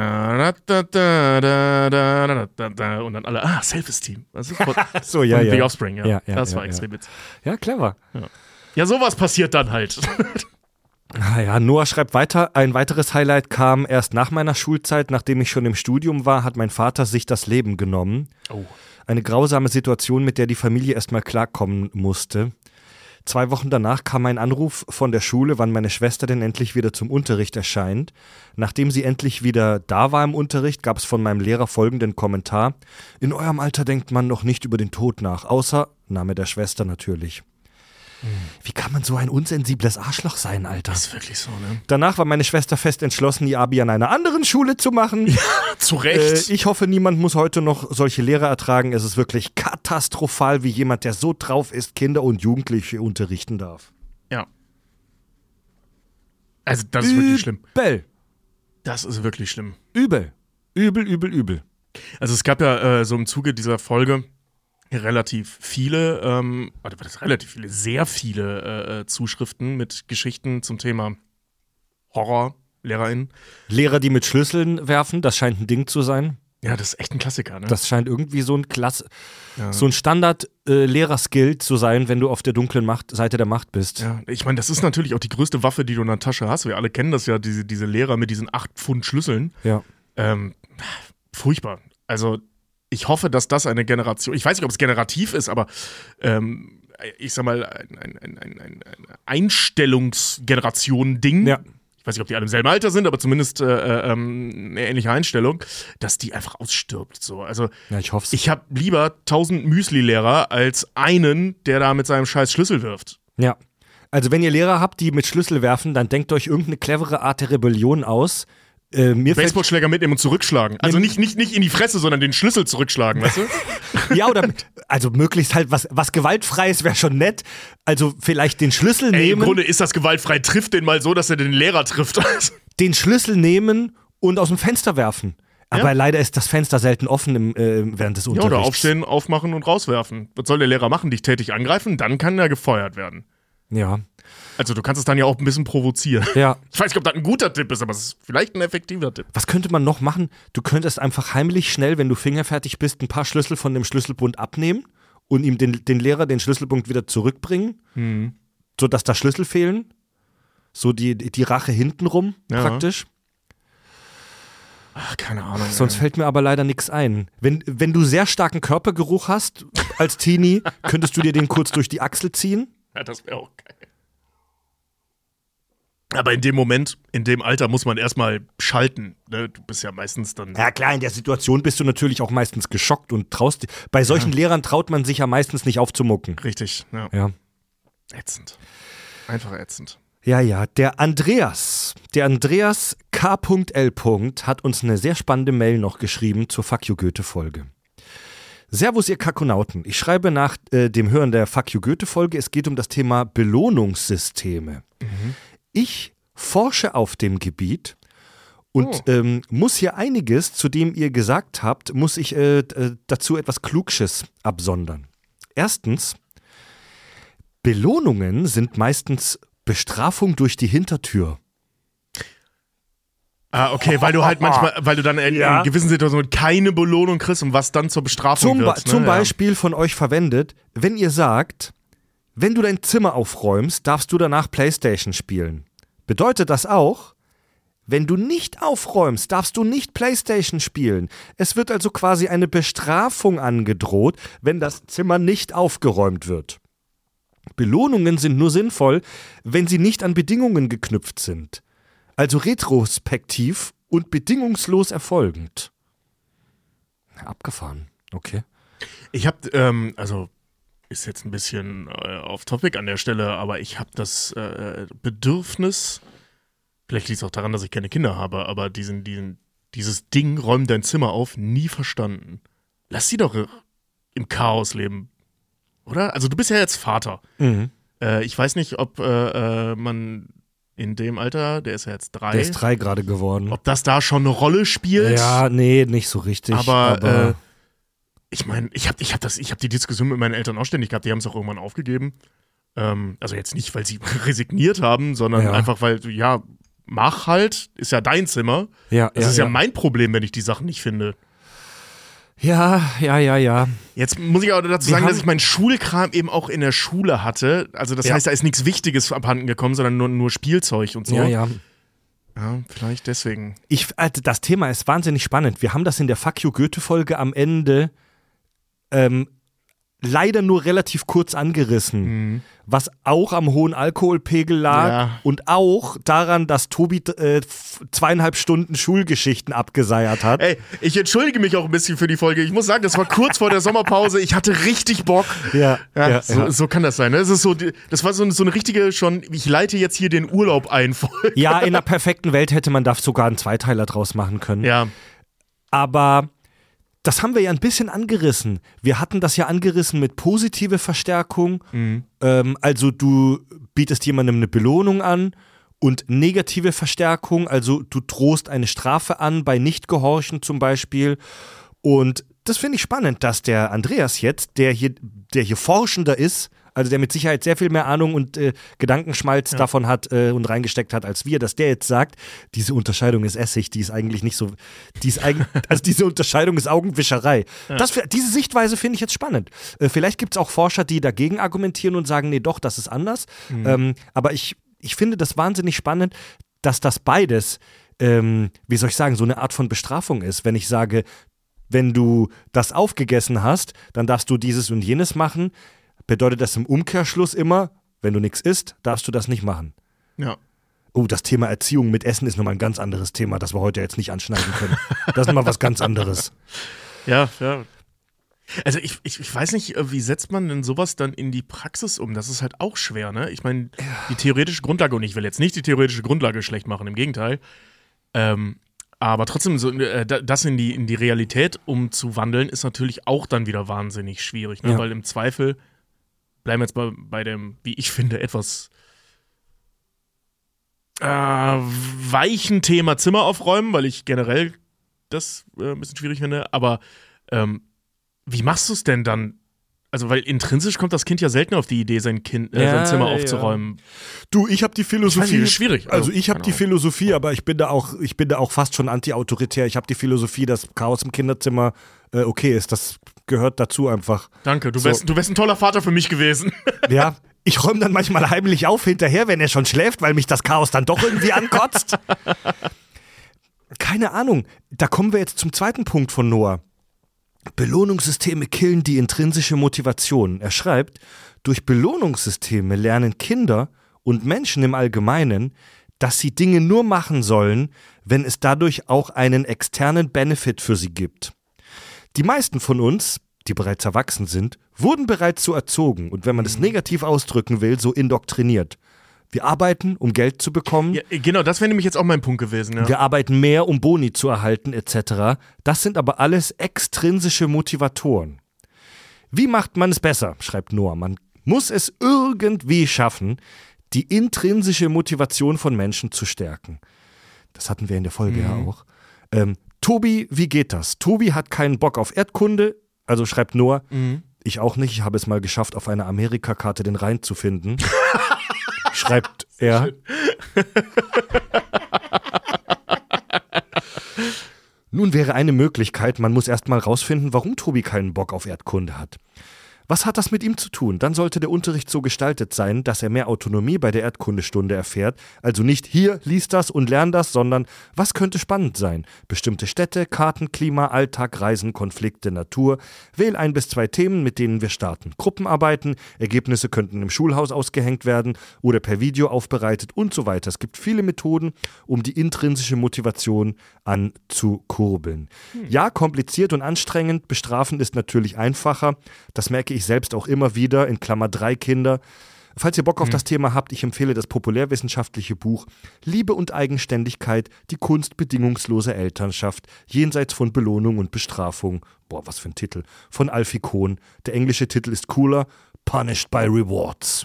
dann alle, Self-Esteem. So, ja. The Offspring, ja. Das war ja. extrem witzig. Ja, clever. Ja, sowas passiert dann halt. Ja, Noah schreibt weiter, ein weiteres Highlight kam erst nach meiner Schulzeit, nachdem ich schon im Studium war, hat mein Vater sich das Leben genommen. Oh. Eine grausame Situation, mit der die Familie erstmal klarkommen musste. 2 Wochen danach kam ein Anruf von der Schule, wann meine Schwester denn endlich wieder zum Unterricht erscheint. Nachdem sie endlich wieder da war im Unterricht, gab es von meinem Lehrer folgenden Kommentar. In eurem Alter denkt man noch nicht über den Tod nach, außer Name der Schwester natürlich. Wie kann man so ein unsensibles Arschloch sein, Alter? Das ist wirklich so, ne? Danach war meine Schwester fest entschlossen, ihr Abi an einer anderen Schule zu machen. Ja, zu Recht. Ich hoffe, niemand muss heute noch solche Lehrer ertragen. Es ist wirklich katastrophal, wie jemand, der so drauf ist, Kinder und Jugendliche unterrichten darf. Ja. Also, das ist wirklich schlimm. Übel. Das ist wirklich schlimm. Übel. Übel. Also, es gab ja so im Zuge dieser Folge relativ viele, sehr viele Zuschriften mit Geschichten zum Thema Horror, LehrerInnen. Lehrer, die mit Schlüsseln werfen, das scheint ein Ding zu sein. Ja, das ist echt ein Klassiker, ne? Das scheint irgendwie so ein so ein Standard-Lehrer-Skill zu sein, wenn du auf der dunklen Seite der Macht bist. Ja, ich meine, das ist natürlich auch die größte Waffe, die du in der Tasche hast. Wir alle kennen das ja, diese Lehrer mit diesen 8 Pfund Schlüsseln. Ja. Furchtbar. Also, ich hoffe, dass das eine Generation, ich weiß nicht, ob es generativ ist, aber ich sag mal, ein Einstellungsgeneration-Ding. Ja. Ich weiß nicht, ob die alle im selben Alter sind, aber zumindest eine ähnliche Einstellung, dass die einfach ausstirbt. So. Also, Ja, ich hoffe es. ich habe lieber 1000 Müsli-Lehrer als einen, der da mit seinem scheiß Schlüssel wirft. Ja. Also wenn ihr Lehrer habt, die mit Schlüssel werfen, dann denkt euch irgendeine clevere Art der Rebellion aus. Baseballschläger mitnehmen und zurückschlagen. Also nicht in die Fresse, sondern den Schlüssel zurückschlagen, weißt du? Ja, oder also möglichst halt was Gewaltfreies wäre schon nett. Also vielleicht den Schlüssel nehmen. Im Grunde ist das gewaltfrei. Trifft den mal so, dass er den Lehrer trifft. Den Schlüssel nehmen und aus dem Fenster werfen. Aber leider ist das Fenster selten offen während des Unterrichts. Ja, oder aufstehen, aufmachen und rauswerfen. Was soll der Lehrer machen? Dich tätig angreifen? Dann kann er gefeuert werden. Ja. Also du kannst es dann ja auch ein bisschen provozieren. Ja. Ich weiß nicht, ob das ein guter Tipp ist, aber es ist vielleicht ein effektiver Tipp. Was könnte man noch machen? Du könntest einfach heimlich schnell, wenn du fingerfertig bist, ein paar Schlüssel von dem Schlüsselbund abnehmen und ihm den Lehrer den Schlüsselbund wieder zurückbringen, sodass da Schlüssel fehlen. So die Rache hintenrum praktisch. Ach, keine Ahnung. Sonst fällt mir aber leider nichts ein. Wenn du sehr starken Körpergeruch hast als Teenie, könntest du dir den kurz durch die Achsel ziehen. Ja, das wäre auch geil. Aber in dem Moment, in dem Alter muss man erstmal schalten. Ne? Du bist ja meistens dann. Ja klar, in der Situation bist du natürlich auch meistens geschockt und traust. Bei solchen Lehrern traut man sich ja meistens nicht aufzumucken. Richtig, Ja. Ätzend. Einfach ätzend. Ja, der Andreas K.L. hat uns eine sehr spannende Mail noch geschrieben zur Fuck You Goethe-Folge. Servus, ihr Kakonauten. Ich schreibe nach dem Hören der Fuck You Goethe-Folge, es geht um das Thema Belohnungssysteme. Ich forsche auf dem Gebiet und muss hier einiges, zu dem ihr gesagt habt, muss ich dazu etwas Klugsches absondern. Erstens, Belohnungen sind meistens Bestrafung durch die Hintertür. Ah, okay, weil du halt manchmal, weil du dann in gewissen Situationen keine Belohnung kriegst und was dann zur Bestrafung wird. Zum Beispiel von euch verwendet, wenn ihr sagt, wenn du dein Zimmer aufräumst, darfst du danach PlayStation spielen. Bedeutet das auch, wenn du nicht aufräumst, darfst du nicht PlayStation spielen. Es wird also quasi eine Bestrafung angedroht, wenn das Zimmer nicht aufgeräumt wird. Belohnungen sind nur sinnvoll, wenn sie nicht an Bedingungen geknüpft sind. Also retrospektiv und bedingungslos erfolgend. Abgefahren. Okay. Ich habe, also ist jetzt ein bisschen off-topic an der Stelle, aber ich habe das Bedürfnis, vielleicht liegt es auch daran, dass ich keine Kinder habe, aber dieses Ding, räum dein Zimmer auf, nie verstanden. Lass sie doch im Chaos leben, oder? Also du bist ja jetzt Vater. Mhm. Ich weiß nicht, ob man in dem Alter, der ist ja jetzt 3. Der ist 3 gerade geworden. Ob das da schon eine Rolle spielt? Ja, nee, nicht so richtig. Aber ich meine, ich hab die Diskussion mit meinen Eltern auch ständig gehabt, die haben es auch irgendwann aufgegeben. Also jetzt nicht, weil sie resigniert haben, sondern einfach, weil, ja, mach halt, ist ja dein Zimmer. Ja, das ist ja mein Problem, wenn ich die Sachen nicht finde. Ja. Jetzt muss ich auch dazu sagen, dass ich meinen Schulkram eben auch in der Schule hatte. Also das heißt, da ist nichts Wichtiges abhanden gekommen, sondern nur Spielzeug und so. Ja. Ja, vielleicht deswegen. Also das Thema ist wahnsinnig spannend. Wir haben das in der Fuck You Goethe-Folge am Ende leider nur relativ kurz angerissen, was auch am hohen Alkoholpegel lag und auch daran, dass Tobi 2,5 Stunden Schulgeschichten abgeseiert hat. Ey, ich entschuldige mich auch ein bisschen für die Folge. Ich muss sagen, das war kurz vor der Sommerpause. Ich hatte richtig Bock. So kann das sein. Ne? Das war so eine richtige ich leite jetzt hier den Urlaub ein. Ja, in einer perfekten Welt hätte man da sogar einen Zweiteiler draus machen können. Ja. Aber das haben wir ja ein bisschen angerissen. Wir hatten das ja angerissen mit positive Verstärkung. Also du bietest jemandem eine Belohnung an und negative Verstärkung, also du drohst eine Strafe an bei Nichtgehorchen zum Beispiel. Und das finde ich spannend, dass der Andreas jetzt, der hier Forschender ist, also der mit Sicherheit sehr viel mehr Ahnung und Gedankenschmalz davon hat und reingesteckt hat als wir, dass der jetzt sagt, diese Unterscheidung ist Essig, die ist eigentlich nicht so, also diese Unterscheidung ist Augenwischerei. Ja. Diese Sichtweise finde ich jetzt spannend. Vielleicht gibt es auch Forscher, die dagegen argumentieren und sagen, nee, doch, das ist anders. Aber ich finde das wahnsinnig spannend, dass das beides, wie soll ich sagen, so eine Art von Bestrafung ist. Wenn ich sage, wenn du das aufgegessen hast, dann darfst du dieses und jenes machen, bedeutet das im Umkehrschluss immer, wenn du nichts isst, darfst du das nicht machen. Ja. Oh, das Thema Erziehung mit Essen ist nochmal ein ganz anderes Thema, das wir heute jetzt nicht anschneiden können. Das ist nochmal was ganz anderes. Ja. Also ich weiß nicht, wie setzt man denn sowas dann in die Praxis um? Das ist halt auch schwer, ne? Ich meine, die theoretische Grundlage, und ich will jetzt nicht die theoretische Grundlage schlecht machen, im Gegenteil. Aber trotzdem, das in die Realität umzuwandeln, ist natürlich auch dann wieder wahnsinnig schwierig, ne? Weil im Zweifel bleiben wir jetzt bei dem, wie ich finde, etwas weichen Thema Zimmer aufräumen, weil ich generell das ein bisschen schwierig finde. Aber wie machst du es denn dann? Also, weil intrinsisch kommt das Kind ja selten auf die Idee, sein Zimmer aufzuräumen. Du, ich habe die Philosophie. Ich weiß nicht, das ist schwierig. Also ich habe die Philosophie, aber ich bin da auch fast schon anti-autoritär. Ich habe die Philosophie, dass Chaos im Kinderzimmer okay ist. Das gehört dazu einfach. Danke, du wärst ein toller Vater für mich gewesen. Ja, ich räume dann manchmal heimlich auf hinterher, wenn er schon schläft, weil mich das Chaos dann doch irgendwie ankotzt. Keine Ahnung. Da kommen wir jetzt zum zweiten Punkt von Noah. Belohnungssysteme killen die intrinsische Motivation. Er schreibt, durch Belohnungssysteme lernen Kinder und Menschen im Allgemeinen, dass sie Dinge nur machen sollen, wenn es dadurch auch einen externen Benefit für sie gibt. Die meisten von uns, die bereits erwachsen sind, wurden bereits so erzogen und wenn man das negativ ausdrücken will, so indoktriniert. Wir arbeiten, um Geld zu bekommen. Ja, genau, das wäre nämlich jetzt auch mein Punkt gewesen. Ja. Wir arbeiten mehr, um Boni zu erhalten, etc. Das sind aber alles extrinsische Motivatoren. Wie macht man es besser, schreibt Noah. Man muss es irgendwie schaffen, die intrinsische Motivation von Menschen zu stärken. Das hatten wir in der Folge ja auch. Tobi, wie geht das? Tobi hat keinen Bock auf Erdkunde, also schreibt Noah. Ich auch nicht, ich habe es mal geschafft, auf einer Amerikakarte den Rhein zu finden. Schreibt er. Nun wäre eine Möglichkeit, man muss erst mal rausfinden, warum Tobi keinen Bock auf Erdkunde hat. Was hat das mit ihm zu tun? Dann sollte der Unterricht so gestaltet sein, dass er mehr Autonomie bei der Erdkundestunde erfährt. Also nicht hier, lies das und lern das, sondern was könnte spannend sein? Bestimmte Städte, Karten, Klima, Alltag, Reisen, Konflikte, Natur. Wähl 1 bis 2 Themen, mit denen wir starten. Gruppenarbeiten, Ergebnisse könnten im Schulhaus ausgehängt werden oder per Video aufbereitet und so weiter. Es gibt viele Methoden, um die intrinsische Motivation anzukurbeln. Ja, kompliziert und anstrengend, bestrafen ist natürlich einfacher. Das merke ich selbst auch immer wieder, in Klammer 3 Kinder. Falls ihr Bock auf das Thema habt, ich empfehle das populärwissenschaftliche Buch Liebe und Eigenständigkeit, die Kunst bedingungsloser Elternschaft, jenseits von Belohnung und Bestrafung. Boah, was für ein Titel. Von Alfie Kohn. Der englische Titel ist cooler, Punished by Rewards.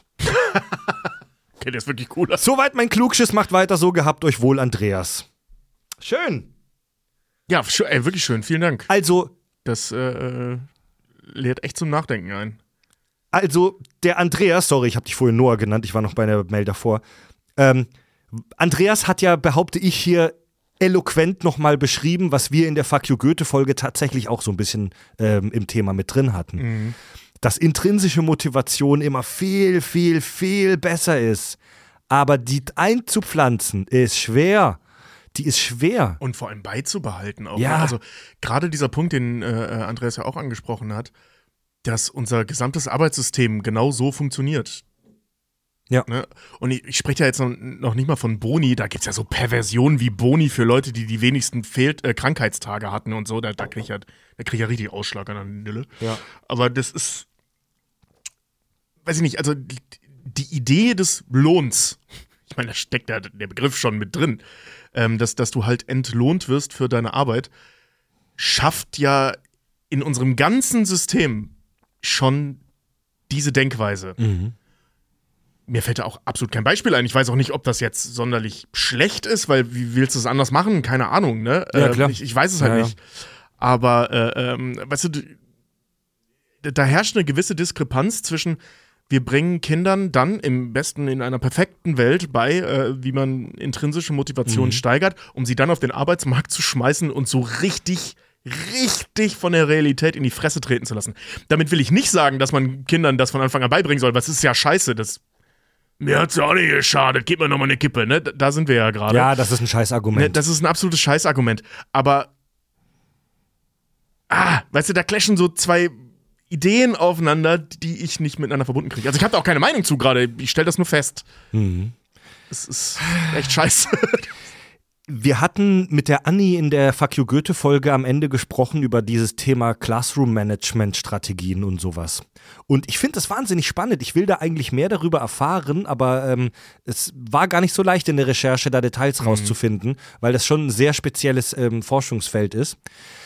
Okay, der ist wirklich cooler. Soweit mein Klugschiss, macht weiter so, gehabt euch wohl, Andreas. Schön. Ja, wirklich schön, vielen Dank. Also, Das lädt echt zum Nachdenken ein. Also, der Andreas, sorry, ich habe dich vorhin Noah genannt, ich war noch bei einer Mail davor. Andreas hat ja, behaupte ich, hier eloquent nochmal beschrieben, was wir in der Fuck You Goethe-Folge tatsächlich auch so ein bisschen im Thema mit drin hatten. Mhm. Dass intrinsische Motivation immer viel, viel, viel besser ist. Aber die einzupflanzen ist schwer. Die ist schwer. Und vor allem beizubehalten auch. Ja. Ne? Also gerade dieser Punkt, den Andreas ja auch angesprochen hat, dass unser gesamtes Arbeitssystem genau so funktioniert. Ja. Ne? Und ich spreche ja jetzt noch nicht mal von Boni, da gibt es ja so Perversionen wie Boni für Leute, die die wenigsten Krankheitstage hatten und so, da krieg ich ja richtig Ausschlag an der Nille. Ja. Aber das ist, weiß ich nicht, also die Idee des Lohns, ich meine, da steckt ja der Begriff schon mit drin, dass du halt entlohnt wirst für deine Arbeit, schafft ja in unserem ganzen System schon diese Denkweise. Mhm. Mir fällt da auch absolut kein Beispiel ein. Ich weiß auch nicht, ob das jetzt sonderlich schlecht ist, weil wie willst du es anders machen? Keine Ahnung, ne? Ja, klar. Ich weiß es halt nicht. Aber, weißt du, da herrscht eine gewisse Diskrepanz zwischen, wir bringen Kindern dann im besten in einer perfekten Welt bei, wie man intrinsische Motivation steigert, um sie dann auf den Arbeitsmarkt zu schmeißen und so richtig von der Realität in die Fresse treten zu lassen. Damit will ich nicht sagen, dass man Kindern das von Anfang an beibringen soll, weil es ist ja scheiße, mir hat's ja auch nicht geschadet, gib mir nochmal eine Kippe, ne? Da sind wir ja gerade. Ja, das ist ein Scheißargument. Ne, das ist ein absolutes Scheißargument. Aber, weißt du, da clashen so zwei Ideen aufeinander, die ich nicht miteinander verbunden kriege. Also ich habe da auch keine Meinung zu gerade, ich stelle das nur fest. Es ist echt scheiße. Wir hatten mit der Anni in der Fuck You Goethe-Folge am Ende gesprochen über dieses Thema Classroom-Management-Strategien und sowas. Und ich finde das wahnsinnig spannend. Ich will da eigentlich mehr darüber erfahren, aber es war gar nicht so leicht in der Recherche, da Details rauszufinden, weil das schon ein sehr spezielles Forschungsfeld ist.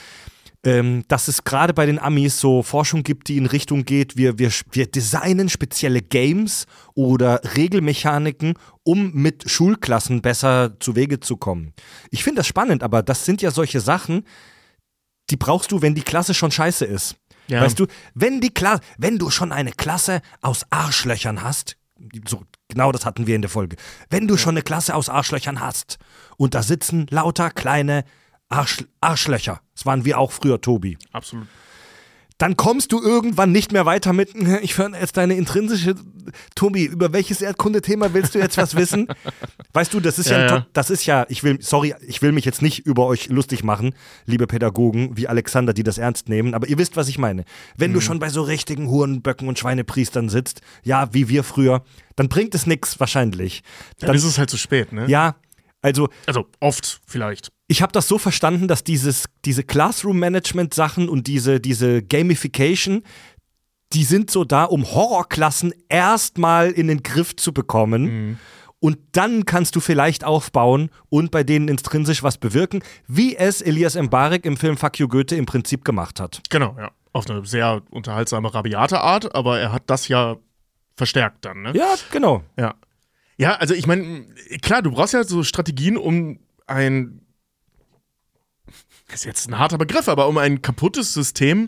Dass es gerade bei den Amis so Forschung gibt, die in Richtung geht, wir designen spezielle Games oder Regelmechaniken, um mit Schulklassen besser zu Wege zu kommen. Ich finde das spannend, aber das sind ja solche Sachen, die brauchst du, wenn die Klasse schon scheiße ist. Ja. Weißt du, wenn du schon eine Klasse aus Arschlöchern hast, so genau das hatten wir in der Folge, wenn du schon eine Klasse aus Arschlöchern hast und da sitzen lauter kleine Arschlöcher. Das waren wir auch früher, Tobi. Absolut. Dann kommst du irgendwann nicht mehr weiter mit, ich höre jetzt deine intrinsische, Tobi, über welches Erdkundethema willst du jetzt was wissen? Weißt du, das ist ich will mich jetzt nicht über euch lustig machen, liebe Pädagogen wie Alexander, die das ernst nehmen, aber ihr wisst, was ich meine. Wenn du schon bei so richtigen Hurenböcken und Schweinepriestern sitzt, ja, wie wir früher, dann bringt es nichts wahrscheinlich. Dann ist es halt zu spät, ne? Ja, also oft vielleicht. Ich habe das so verstanden, dass diese Classroom-Management-Sachen und diese Gamification, die sind so da, um Horrorklassen erstmal in den Griff zu bekommen. Und dann kannst du vielleicht aufbauen und bei denen intrinsisch was bewirken, wie es Elias Mbarek im Film Fuck You Goethe im Prinzip gemacht hat. Genau, ja. Auf eine sehr unterhaltsame, rabiate Art, aber er hat das ja verstärkt dann, ne? Ja, genau. Ja. Ja, also ich meine, klar, du brauchst ja so Strategien, um das ist jetzt ein harter Begriff, aber um ein kaputtes System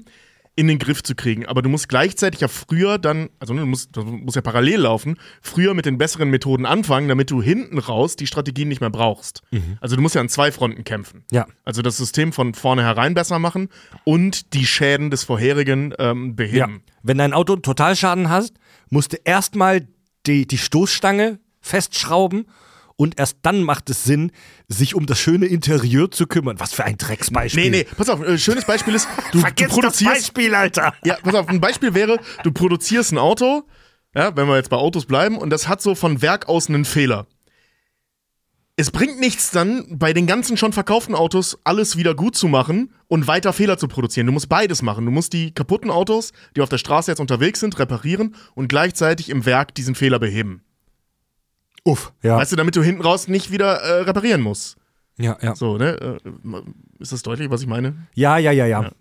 in den Griff zu kriegen. Aber du musst gleichzeitig ja früher dann, also du musst ja parallel laufen, früher mit den besseren Methoden anfangen, damit du hinten raus die Strategien nicht mehr brauchst. Also du musst ja an 2 Fronten kämpfen. Ja. Also das System von vornherein besser machen und die Schäden des vorherigen beheben. Ja. Wenn dein Auto Totalschaden hast, musst du erstmal die Stoßstange festschrauben und erst dann macht es Sinn, sich um das schöne Interieur zu kümmern. Was für ein Drecksbeispiel. Nee, pass auf, ein schönes Beispiel ist, du produzierst... das Beispiel, Alter! Ja, pass auf, ein Beispiel wäre, du produzierst ein Auto, ja, wenn wir jetzt bei Autos bleiben, und das hat so von Werk aus einen Fehler. Es bringt nichts dann, bei den ganzen schon verkauften Autos alles wieder gut zu machen und weiter Fehler zu produzieren. Du musst beides machen. Du musst die kaputten Autos, die auf der Straße jetzt unterwegs sind, reparieren und gleichzeitig im Werk diesen Fehler beheben. Uff, ja. Weißt du, damit du hinten raus nicht wieder reparieren musst. Ja. So, ne? Ist das deutlich, was ich meine? Ja. Ja.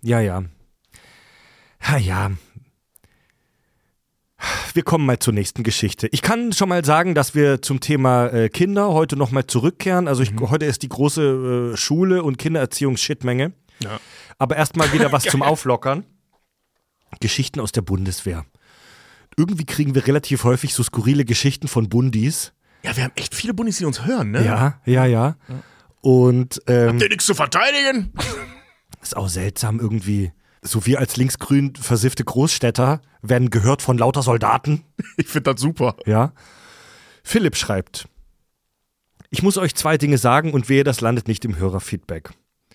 Wir kommen mal zur nächsten Geschichte. Ich kann schon mal sagen, dass wir zum Thema Kinder heute noch mal zurückkehren. Also heute ist die große Schule- und Kindererziehungs-Shitmenge. Ja. Aber erstmal wieder was zum Auflockern. Geschichten aus der Bundeswehr. Irgendwie kriegen wir relativ häufig so skurrile Geschichten von Bundis. Ja, wir haben echt viele Bundis, die uns hören, ne? Ja. Und habt ihr nichts zu verteidigen? ist auch seltsam irgendwie. So wir als linksgrün versiffte Großstädter werden gehört von lauter Soldaten. Ich finde das super. Ja. Philipp schreibt: Ich muss euch 2 Dinge sagen und wehe, das landet nicht im Hörerfeedback.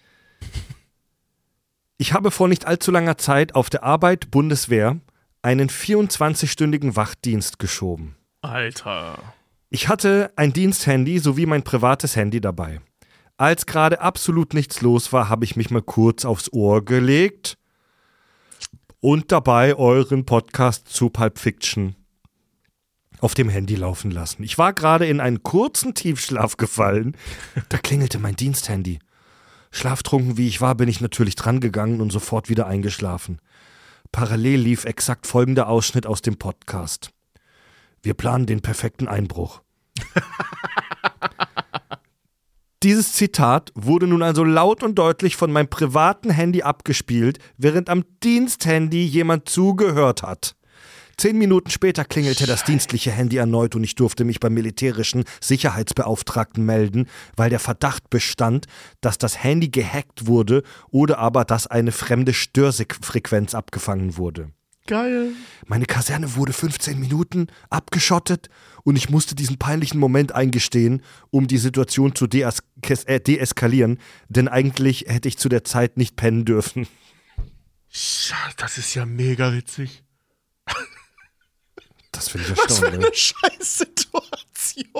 Ich habe vor nicht allzu langer Zeit auf der Arbeit Bundeswehr einen 24-stündigen Wachdienst geschoben. Alter. Ich hatte ein Diensthandy sowie mein privates Handy dabei. Als gerade absolut nichts los war, habe ich mich mal kurz aufs Ohr gelegt und dabei euren Podcast zu Pulp Fiction auf dem Handy laufen lassen. Ich war gerade in einen kurzen Tiefschlaf gefallen. Da klingelte mein Diensthandy. Schlaftrunken wie ich war, bin ich natürlich drangegangen und sofort wieder eingeschlafen. Parallel lief exakt folgender Ausschnitt aus dem Podcast. Wir planen den perfekten Einbruch. Dieses Zitat wurde nun also laut und deutlich von meinem privaten Handy abgespielt, während am Diensthandy jemand zugehört hat. 10 Minuten später klingelte das dienstliche Handy erneut und ich durfte mich beim militärischen Sicherheitsbeauftragten melden, weil der Verdacht bestand, dass das Handy gehackt wurde oder aber dass eine fremde Störfrequenz abgefangen wurde. Geil. Meine Kaserne wurde 15 Minuten abgeschottet und ich musste diesen peinlichen Moment eingestehen, um die Situation zu deeskalieren, denn eigentlich hätte ich zu der Zeit nicht pennen dürfen. Scheiße, das ist ja mega witzig. Das finde ich Was für erstaunlich. eine Scheißsituation.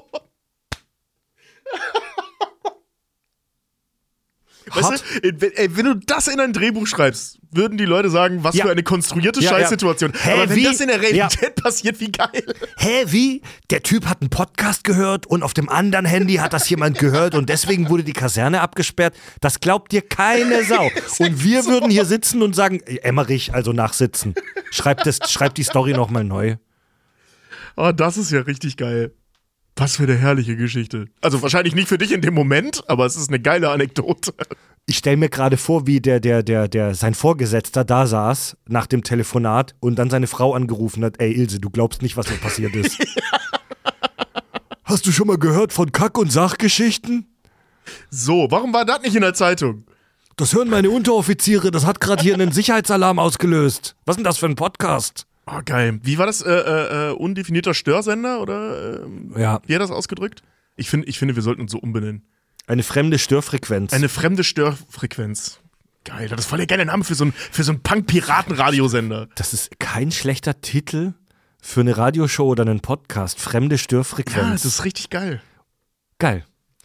Weißt du, wenn du das in ein Drehbuch schreibst, würden die Leute sagen, was für eine konstruierte Scheißsituation. Hä, aber wenn wie? das in der Realität passiert, wie geil. Wie? Der Typ hat einen Podcast gehört und auf dem anderen Handy hat das jemand gehört und deswegen wurde die Kaserne abgesperrt. Das glaubt dir keine Sau. Und wir würden hier sitzen und sagen, Emmerich, also nachsitzen. Schreib die Story nochmal neu. Oh, das ist ja richtig geil. Was für eine herrliche Geschichte. Also wahrscheinlich nicht für dich in dem Moment, aber es ist eine geile Anekdote. Ich stelle mir gerade vor, wie sein Vorgesetzter da saß nach dem Telefonat und dann seine Frau angerufen hat, ey Ilse, du glaubst nicht, was da passiert ist. Hast du schon mal gehört von Kack- und Sachgeschichten? So, warum war das nicht in der Zeitung? Das hören meine Unteroffiziere, das hat gerade hier einen Sicherheitsalarm ausgelöst. Was ist denn das für ein Podcast? Oh, geil. Wie war das? Undefinierter Störsender? Oder Ja. Wie hat das ausgedrückt? Ich finde, wir sollten uns so umbenennen. Eine fremde Störfrequenz. Eine fremde Störfrequenz. Geil, das ist voll der geile Name für so einen Punk-Piraten-Radiosender. Das ist kein schlechter Titel für eine Radioshow oder einen Podcast. Fremde Störfrequenz. Ja, das ist richtig geil. Geil.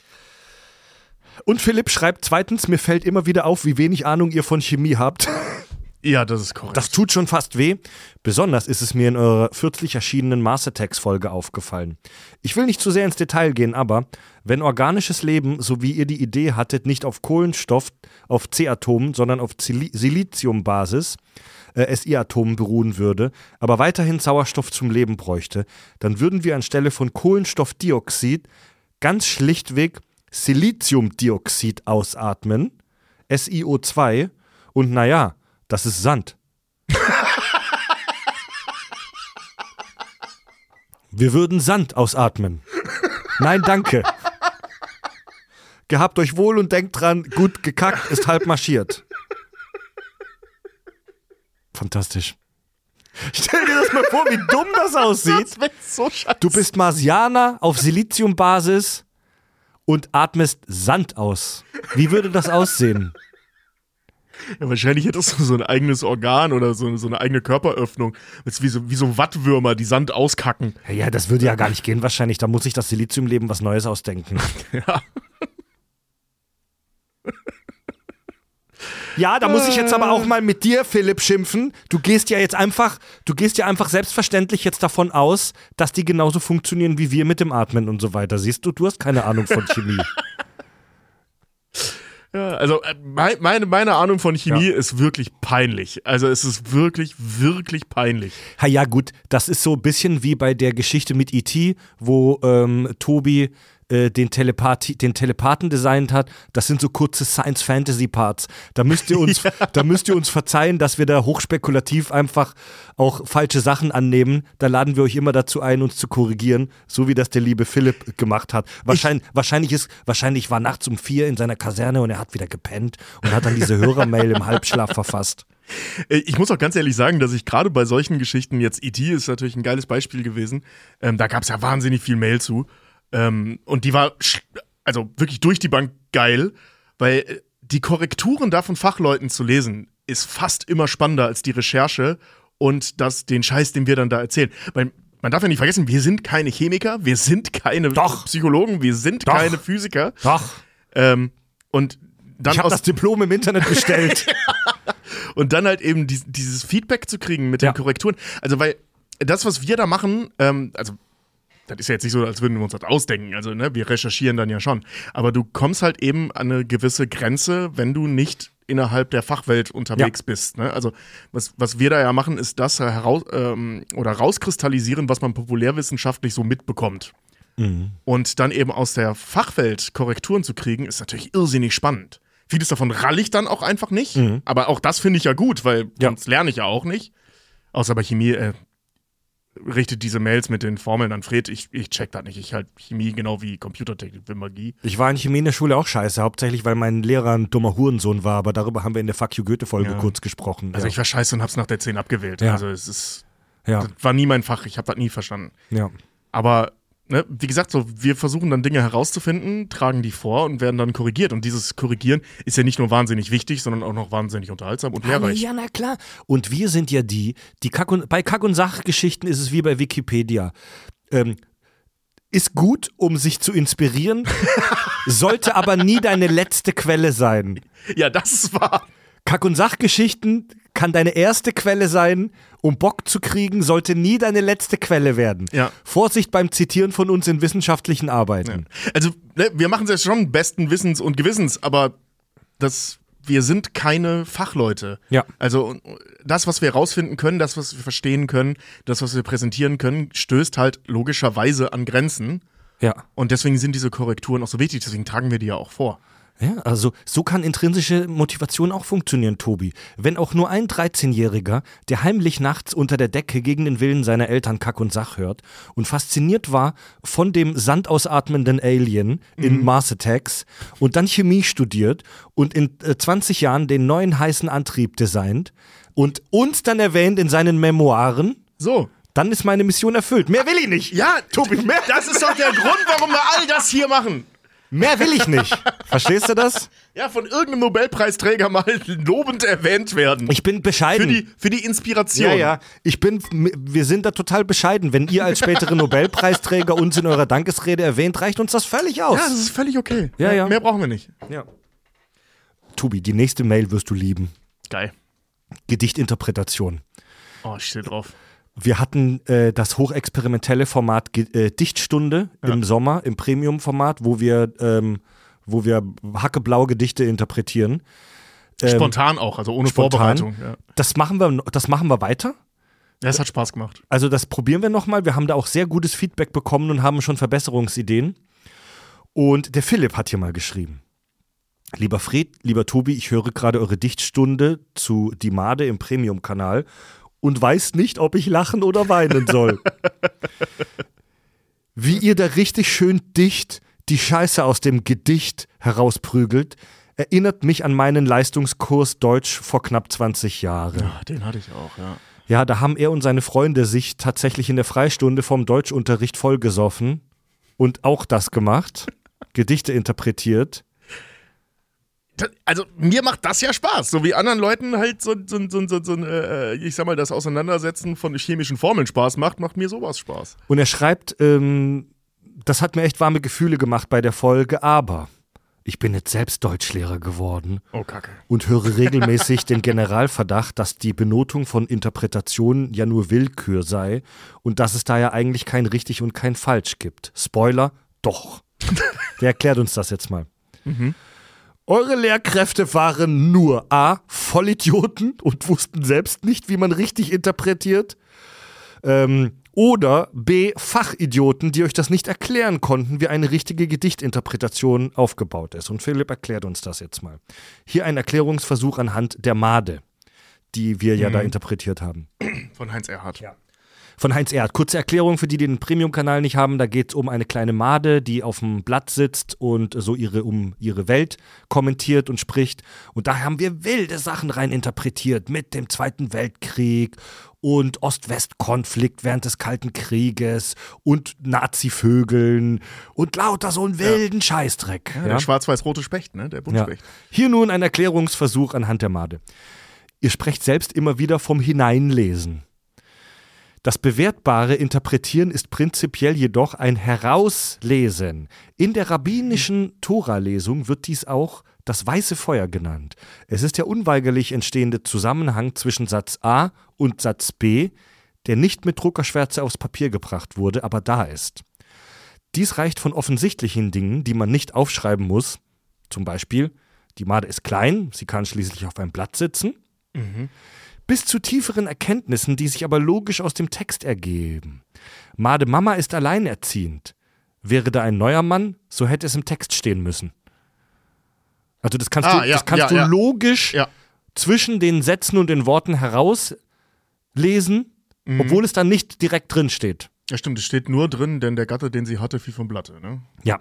Und Philipp schreibt 2, mir fällt immer wieder auf, wie wenig Ahnung ihr von Chemie habt. Ja, das ist korrekt. Das tut schon fast weh. Besonders ist es mir in eurer kürzlich erschienenen Mars Attacks-Folge aufgefallen. Ich will nicht zu sehr ins Detail gehen, aber wenn organisches Leben, so wie ihr die Idee hattet, nicht auf Kohlenstoff, auf C-Atomen, sondern auf Siliziumbasis, Si-Atomen beruhen würde, aber weiterhin Sauerstoff zum Leben bräuchte, dann würden wir anstelle von Kohlenstoffdioxid ganz schlichtweg Siliziumdioxid ausatmen, SiO2, und naja, das ist Sand. Wir würden Sand ausatmen. Nein, danke. Gehabt euch wohl und denkt dran, gut gekackt ist halb marschiert. Fantastisch. Stell dir das mal vor, wie dumm das aussieht. Das wäre so scheiße. Du bist Marsianer auf Siliziumbasis und atmest Sand aus. Wie würde das aussehen? Ja, wahrscheinlich hättest du so ein eigenes Organ oder so eine eigene Körperöffnung. Wie so Wattwürmer, die Sand auskacken. Ja, das würde ja gar nicht gehen wahrscheinlich. Da muss sich das Siliziumleben was Neues ausdenken. Ja. Ja, da muss ich jetzt aber auch mal mit dir, Philipp, schimpfen. Du gehst ja einfach selbstverständlich jetzt davon aus, dass die genauso funktionieren wie wir mit dem Atmen und so weiter. Siehst du, du hast keine Ahnung von Chemie. Ja, also meine Ahnung von Chemie ist wirklich peinlich. Also es ist wirklich, wirklich peinlich. Ja, gut, das ist so ein bisschen wie bei der Geschichte mit E.T., wo Tobi den Telepathen designt hat. Das sind so kurze Science-Fantasy-Parts. Da müsst ihr uns verzeihen, dass wir da hochspekulativ einfach auch falsche Sachen annehmen. Da laden wir euch immer dazu ein, uns zu korrigieren, so wie das der liebe Philipp gemacht hat. Wahrscheinlich war nachts um 4 in seiner Kaserne und er hat wieder gepennt und hat dann diese Hörermail im Halbschlaf verfasst. Ich muss auch ganz ehrlich sagen, dass ich gerade bei solchen Geschichten, jetzt E.T. ist natürlich ein geiles Beispiel gewesen, da gab es ja wahnsinnig viel Mail zu. Und die war also wirklich durch die Bank geil, weil die Korrekturen da von Fachleuten zu lesen, ist fast immer spannender als die Recherche und den Scheiß, den wir dann da erzählen. Weil man darf ja nicht vergessen, wir sind keine Chemiker, wir sind keine Psychologen, wir sind keine Physiker. Doch. Und dann ich habe das Diplom im Internet bestellt. Und dann halt eben dieses Feedback zu kriegen mit den Korrekturen. Also, weil das, was wir da machen, also das ist ja jetzt nicht so, als würden wir uns das ausdenken. Also, ne, wir recherchieren dann ja schon. Aber du kommst halt eben an eine gewisse Grenze, wenn du nicht innerhalb der Fachwelt unterwegs bist. Ne? Also, was wir da ja machen, ist das rauskristallisieren, was man populärwissenschaftlich so mitbekommt. Mhm. Und dann eben aus der Fachwelt Korrekturen zu kriegen, ist natürlich irrsinnig spannend. Vieles davon ralle ich dann auch einfach nicht. Mhm. Aber auch das finde ich ja gut, weil sonst lerne ich ja auch nicht. Außer bei Chemie, richtet diese Mails mit den Formeln an Fred. Ich check das nicht. Ich halt Chemie genau wie Computertechnik, wie Magie. Ich war in Chemie in der Schule auch scheiße, hauptsächlich, weil mein Lehrer ein dummer Hurensohn war, aber darüber haben wir in der Fuck You Goethe-Folge kurz gesprochen. Also ich war scheiße und hab's nach der 10 abgewählt. Ja. Also das war nie mein Fach. Ich habe das nie verstanden. Ja. Aber ne, wie gesagt, so, wir versuchen dann Dinge herauszufinden, tragen die vor und werden dann korrigiert. Und dieses Korrigieren ist ja nicht nur wahnsinnig wichtig, sondern auch noch wahnsinnig unterhaltsam und lehrreich. Ja, na klar. Und wir sind ja bei Kack- und Sachgeschichten ist es wie bei Wikipedia. Ist gut, um sich zu inspirieren, sollte aber nie deine letzte Quelle sein. Ja, das ist wahr. Kack- und Sachgeschichten kann deine erste Quelle sein, um Bock zu kriegen, sollte nie deine letzte Quelle werden. Ja. Vorsicht beim Zitieren von uns in wissenschaftlichen Arbeiten. Ja. Also, ne, wir machen es ja schon besten Wissens und Gewissens, aber wir sind keine Fachleute. Ja. Also das, was wir herausfinden können, das, was wir verstehen können, das, was wir präsentieren können, stößt halt logischerweise an Grenzen. Ja. Und deswegen sind diese Korrekturen auch so wichtig, deswegen tragen wir die ja auch vor. Ja, also so kann intrinsische Motivation auch funktionieren, Tobi. Wenn auch nur ein 13-Jähriger, der heimlich nachts unter der Decke gegen den Willen seiner Eltern Kack und Sach hört und fasziniert war von dem sandausatmenden Alien in Mars Attacks und dann Chemie studiert und in 20 Jahren den neuen heißen Antrieb designt und uns dann erwähnt in seinen Memoiren, so, dann ist meine Mission erfüllt. Mehr will ich nicht. Ja, Tobi, das ist doch der Grund, warum wir all das hier machen. Mehr will ich nicht. Verstehst du das? Ja, von irgendeinem Nobelpreisträger mal lobend erwähnt werden. Ich bin bescheiden. Für die Inspiration. Ja. Wir sind da total bescheiden. Wenn ihr als spätere Nobelpreisträger uns in eurer Dankesrede erwähnt, reicht uns das völlig aus. Ja, das ist völlig okay. Ja. Mehr brauchen wir nicht. Ja. Tobi, die nächste Mail wirst du lieben. Geil. Gedichtinterpretation. Oh, ich stehe drauf. Wir hatten das hochexperimentelle Format Dichtstunde im Sommer, im Premium-Format, wo wir hackeblaue Gedichte interpretieren. Spontan auch, also ohne Vorbereitung. Ja. Das machen wir weiter. Ja, es hat Spaß gemacht. Also das probieren wir nochmal. Wir haben da auch sehr gutes Feedback bekommen und haben schon Verbesserungsideen. Und der Philipp hat hier mal geschrieben. Lieber Fred, lieber Tobi, ich höre gerade eure Dichtstunde zu Die Made im Premium-Kanal und weiß nicht, ob ich lachen oder weinen soll. Wie ihr da richtig schön dicht die Scheiße aus dem Gedicht herausprügelt, erinnert mich an meinen Leistungskurs Deutsch vor knapp 20 Jahren. Ja, den hatte ich auch, ja. Ja, da haben er und seine Freunde sich tatsächlich in der Freistunde vom Deutschunterricht vollgesoffen und auch das gemacht, Gedichte interpretiert. Also mir macht das ja Spaß, so wie anderen Leuten halt ich sag mal, das Auseinandersetzen von chemischen Formeln Spaß macht mir sowas Spaß. Und er schreibt, das hat mir echt warme Gefühle gemacht bei der Folge, aber ich bin jetzt selbst Deutschlehrer geworden. Oh, Kacke. Und höre regelmäßig den Generalverdacht, dass die Benotung von Interpretationen ja nur Willkür sei und dass es da ja eigentlich kein richtig und kein falsch gibt. Spoiler, doch. Wer erklärt uns das jetzt mal? Eure Lehrkräfte waren nur A, Vollidioten und wussten selbst nicht, wie man richtig interpretiert. Oder B, Fachidioten, die euch das nicht erklären konnten, wie eine richtige Gedichtinterpretation aufgebaut ist. Und Philipp erklärt uns das jetzt mal. Hier ein Erklärungsversuch anhand der Made, die wir ja da interpretiert haben. Von Heinz Erhardt. Ja. Von Heinz Erhardt. Kurze Erklärung für die den Premium-Kanal nicht haben. Da geht es um eine kleine Made, die auf dem Blatt sitzt und so um ihre Welt kommentiert und spricht. Und da haben wir wilde Sachen rein interpretiert mit dem Zweiten Weltkrieg und Ost-West-Konflikt während des Kalten Krieges und Nazi-Vögeln und lauter so einen wilden Scheißdreck. Ja, der schwarz-weiß-rote Specht, ne? Der Buntspecht. Ja. Hier nun ein Erklärungsversuch anhand der Made. Ihr sprecht selbst immer wieder vom Hineinlesen. Das bewertbare Interpretieren ist prinzipiell jedoch ein Herauslesen. In der rabbinischen Tora-Lesung wird dies auch das weiße Feuer genannt. Es ist der unweigerlich entstehende Zusammenhang zwischen Satz A und Satz B, der nicht mit Druckerschwärze aufs Papier gebracht wurde, aber da ist. Dies reicht von offensichtlichen Dingen, die man nicht aufschreiben muss. Zum Beispiel, die Made ist klein, sie kann schließlich auf einem Blatt sitzen. Bis zu tieferen Erkenntnissen, die sich aber logisch aus dem Text ergeben. Made Mama ist alleinerziehend. Wäre da ein neuer Mann, so hätte es im Text stehen müssen. Also das kannst du logisch zwischen den Sätzen und den Worten herauslesen, obwohl es dann nicht direkt drin steht. Ja, stimmt, es steht nur drin, denn der Gatte, den sie hatte, fiel vom Blatte, ne? Ja.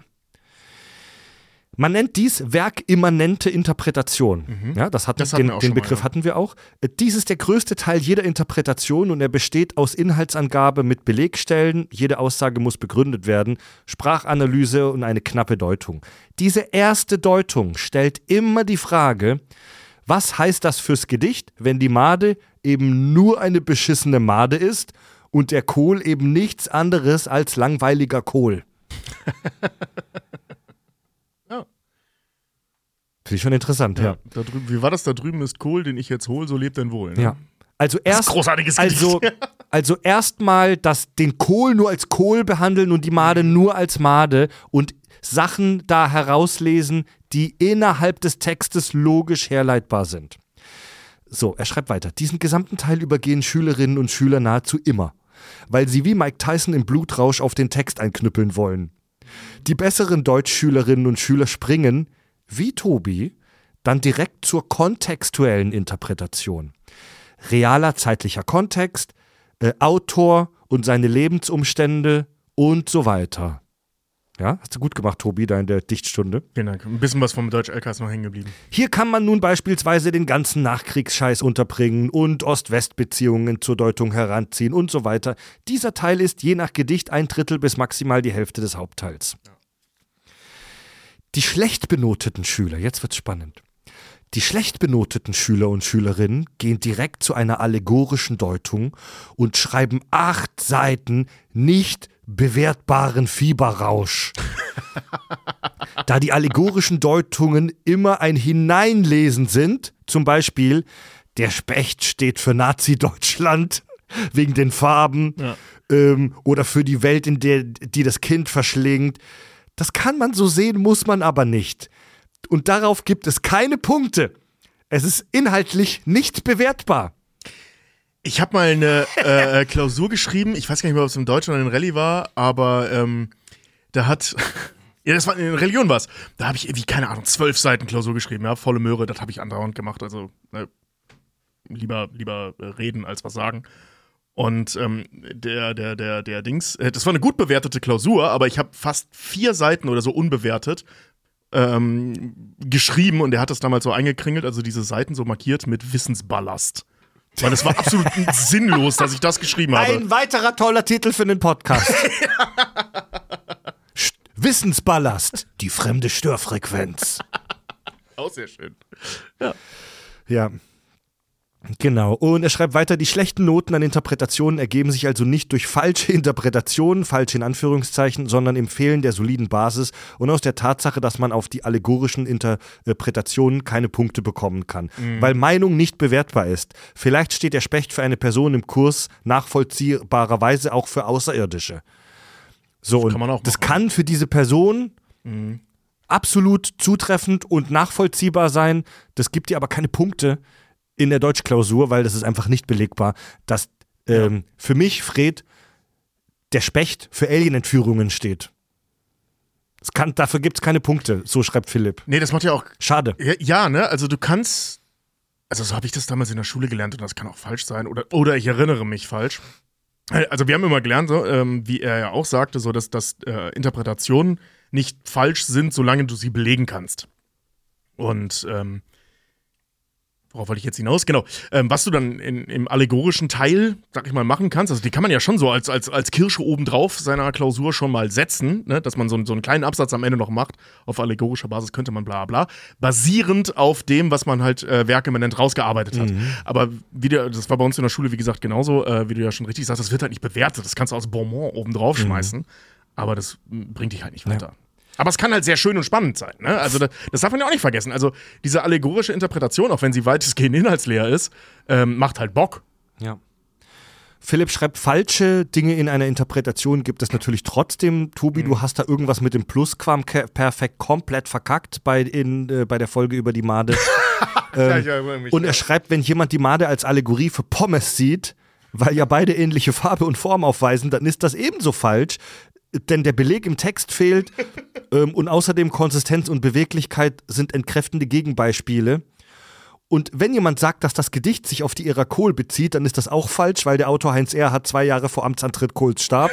Man nennt dies werkimmanente Interpretation. Ja, den Begriff hatten wir auch. Dies ist der größte Teil jeder Interpretation und er besteht aus Inhaltsangabe mit Belegstellen. Jede Aussage muss begründet werden, Sprachanalyse und eine knappe Deutung. Diese erste Deutung stellt immer die Frage, was heißt das fürs Gedicht, wenn die Made eben nur eine beschissene Made ist und der Kohl eben nichts anderes als langweiliger Kohl? Finde ich schon interessant, ja. Wie war das? Da drüben ist Kohl, den ich jetzt hole, so lebt denn wohl. Ne? Ja. Also das ist großartiges Gedicht. Also erstmal den Kohl nur als Kohl behandeln und die Made nur als Made und Sachen da herauslesen, die innerhalb des Textes logisch herleitbar sind. So, er schreibt weiter. Diesen gesamten Teil übergehen Schülerinnen und Schüler nahezu immer, weil sie wie Mike Tyson im Blutrausch auf den Text einknüppeln wollen. Die besseren Deutschschülerinnen und Schüler springen, wie Tobi, dann direkt zur kontextuellen Interpretation. Realer zeitlicher Kontext, Autor und seine Lebensumstände und so weiter. Ja, hast du gut gemacht, Tobi, da in der Dichtstunde. Vielen Dank. Ein bisschen was vom Deutsch-LK ist noch hängen geblieben. Hier kann man nun beispielsweise den ganzen Nachkriegsscheiß unterbringen und Ost-West-Beziehungen zur Deutung heranziehen und so weiter. Dieser Teil ist je nach Gedicht 1/3 bis maximal die Hälfte des Hauptteils. Ja. Die schlecht benoteten Schüler, jetzt wird's spannend. Die schlecht benoteten Schüler und Schülerinnen gehen direkt zu einer allegorischen Deutung und schreiben 8 Seiten nicht bewertbaren Fieberrausch. Da die allegorischen Deutungen immer ein Hineinlesen sind, zum Beispiel, der Specht steht für Nazi-Deutschland wegen den Farben oder für die Welt, die das Kind verschlingt. Das kann man so sehen, muss man aber nicht. Und darauf gibt es keine Punkte. Es ist inhaltlich nicht bewertbar. Ich habe mal eine Klausur geschrieben, ich weiß gar nicht mehr, ob es im Deutsch oder in Rallye war, aber da hat Ja, das war in Religion was. Da habe ich irgendwie, keine Ahnung, 12 Seiten Klausur geschrieben, ja, volle Möhre, das habe ich andauernd gemacht, also lieber reden als was sagen. Und der Dings, das war eine gut bewertete Klausur, aber ich habe fast 4 Seiten oder so unbewertet geschrieben und er hat das damals so eingekringelt, also diese Seiten so markiert mit Wissensballast. Weil es war absolut sinnlos, dass ich das geschrieben habe. Ein weiterer toller Titel für den Podcast. Wissensballast, die fremde Störfrequenz. Auch sehr schön. Ja. Genau. Und er schreibt weiter, die schlechten Noten an Interpretationen ergeben sich also nicht durch falsche Interpretationen, falsche in Anführungszeichen, sondern im Fehlen der soliden Basis und aus der Tatsache, dass man auf die allegorischen Interpretationen keine Punkte bekommen kann, weil Meinung nicht bewertbar ist. Vielleicht steht der Specht für eine Person im Kurs nachvollziehbarerweise auch für Außerirdische. So, und das kann für diese Person absolut zutreffend und nachvollziehbar sein. Das gibt dir aber keine Punkte in der Deutschklausur, weil das ist einfach nicht belegbar, dass für mich, Fred, der Specht für Alien-Entführungen steht. Dafür gibt es keine Punkte, so schreibt Philipp. Nee, das macht ja auch... Schade. Ja, ne, also du kannst... Also so habe ich das damals in der Schule gelernt und das kann auch falsch sein oder ich erinnere mich falsch. Also wir haben immer gelernt, so, wie er ja auch sagte, so dass Interpretationen nicht falsch sind, solange du sie belegen kannst. Und worauf wollte ich jetzt hinaus? Genau. Was du dann im allegorischen Teil, sag ich mal, machen kannst, also die kann man ja schon so als Kirsche obendrauf seiner Klausur schon mal setzen, ne? Dass man so einen kleinen Absatz am Ende noch macht. Auf allegorischer Basis könnte man bla bla. Basierend auf dem, was man halt werkimmanent rausgearbeitet hat. Aber das war bei uns in der Schule, wie gesagt, genauso, wie du ja schon richtig sagst, das wird halt nicht bewertet. Das kannst du als Bonbon obendrauf schmeißen. Aber das bringt dich halt nicht weiter. Ja. Aber es kann halt sehr schön und spannend sein, ne? Also das darf man ja auch nicht vergessen. Also diese allegorische Interpretation, auch wenn sie weitestgehend inhaltsleer ist, macht halt Bock. Ja. Philipp schreibt, falsche Dinge in einer Interpretation gibt es natürlich trotzdem. Tobi, du hast da irgendwas mit dem Plusquamperfekt komplett verkackt bei der Folge über die Made. Und er schreibt, wenn jemand die Made als Allegorie für Pommes sieht, weil ja beide ähnliche Farbe und Form aufweisen, dann ist das ebenso falsch. Denn der Beleg im Text fehlt und außerdem Konsistenz und Beweglichkeit sind entkräftende Gegenbeispiele. Und wenn jemand sagt, dass das Gedicht sich auf die Ära Kohl bezieht, dann ist das auch falsch, weil der Autor Heinz Erhardt 2 Jahre vor Amtsantritt Kohls starb.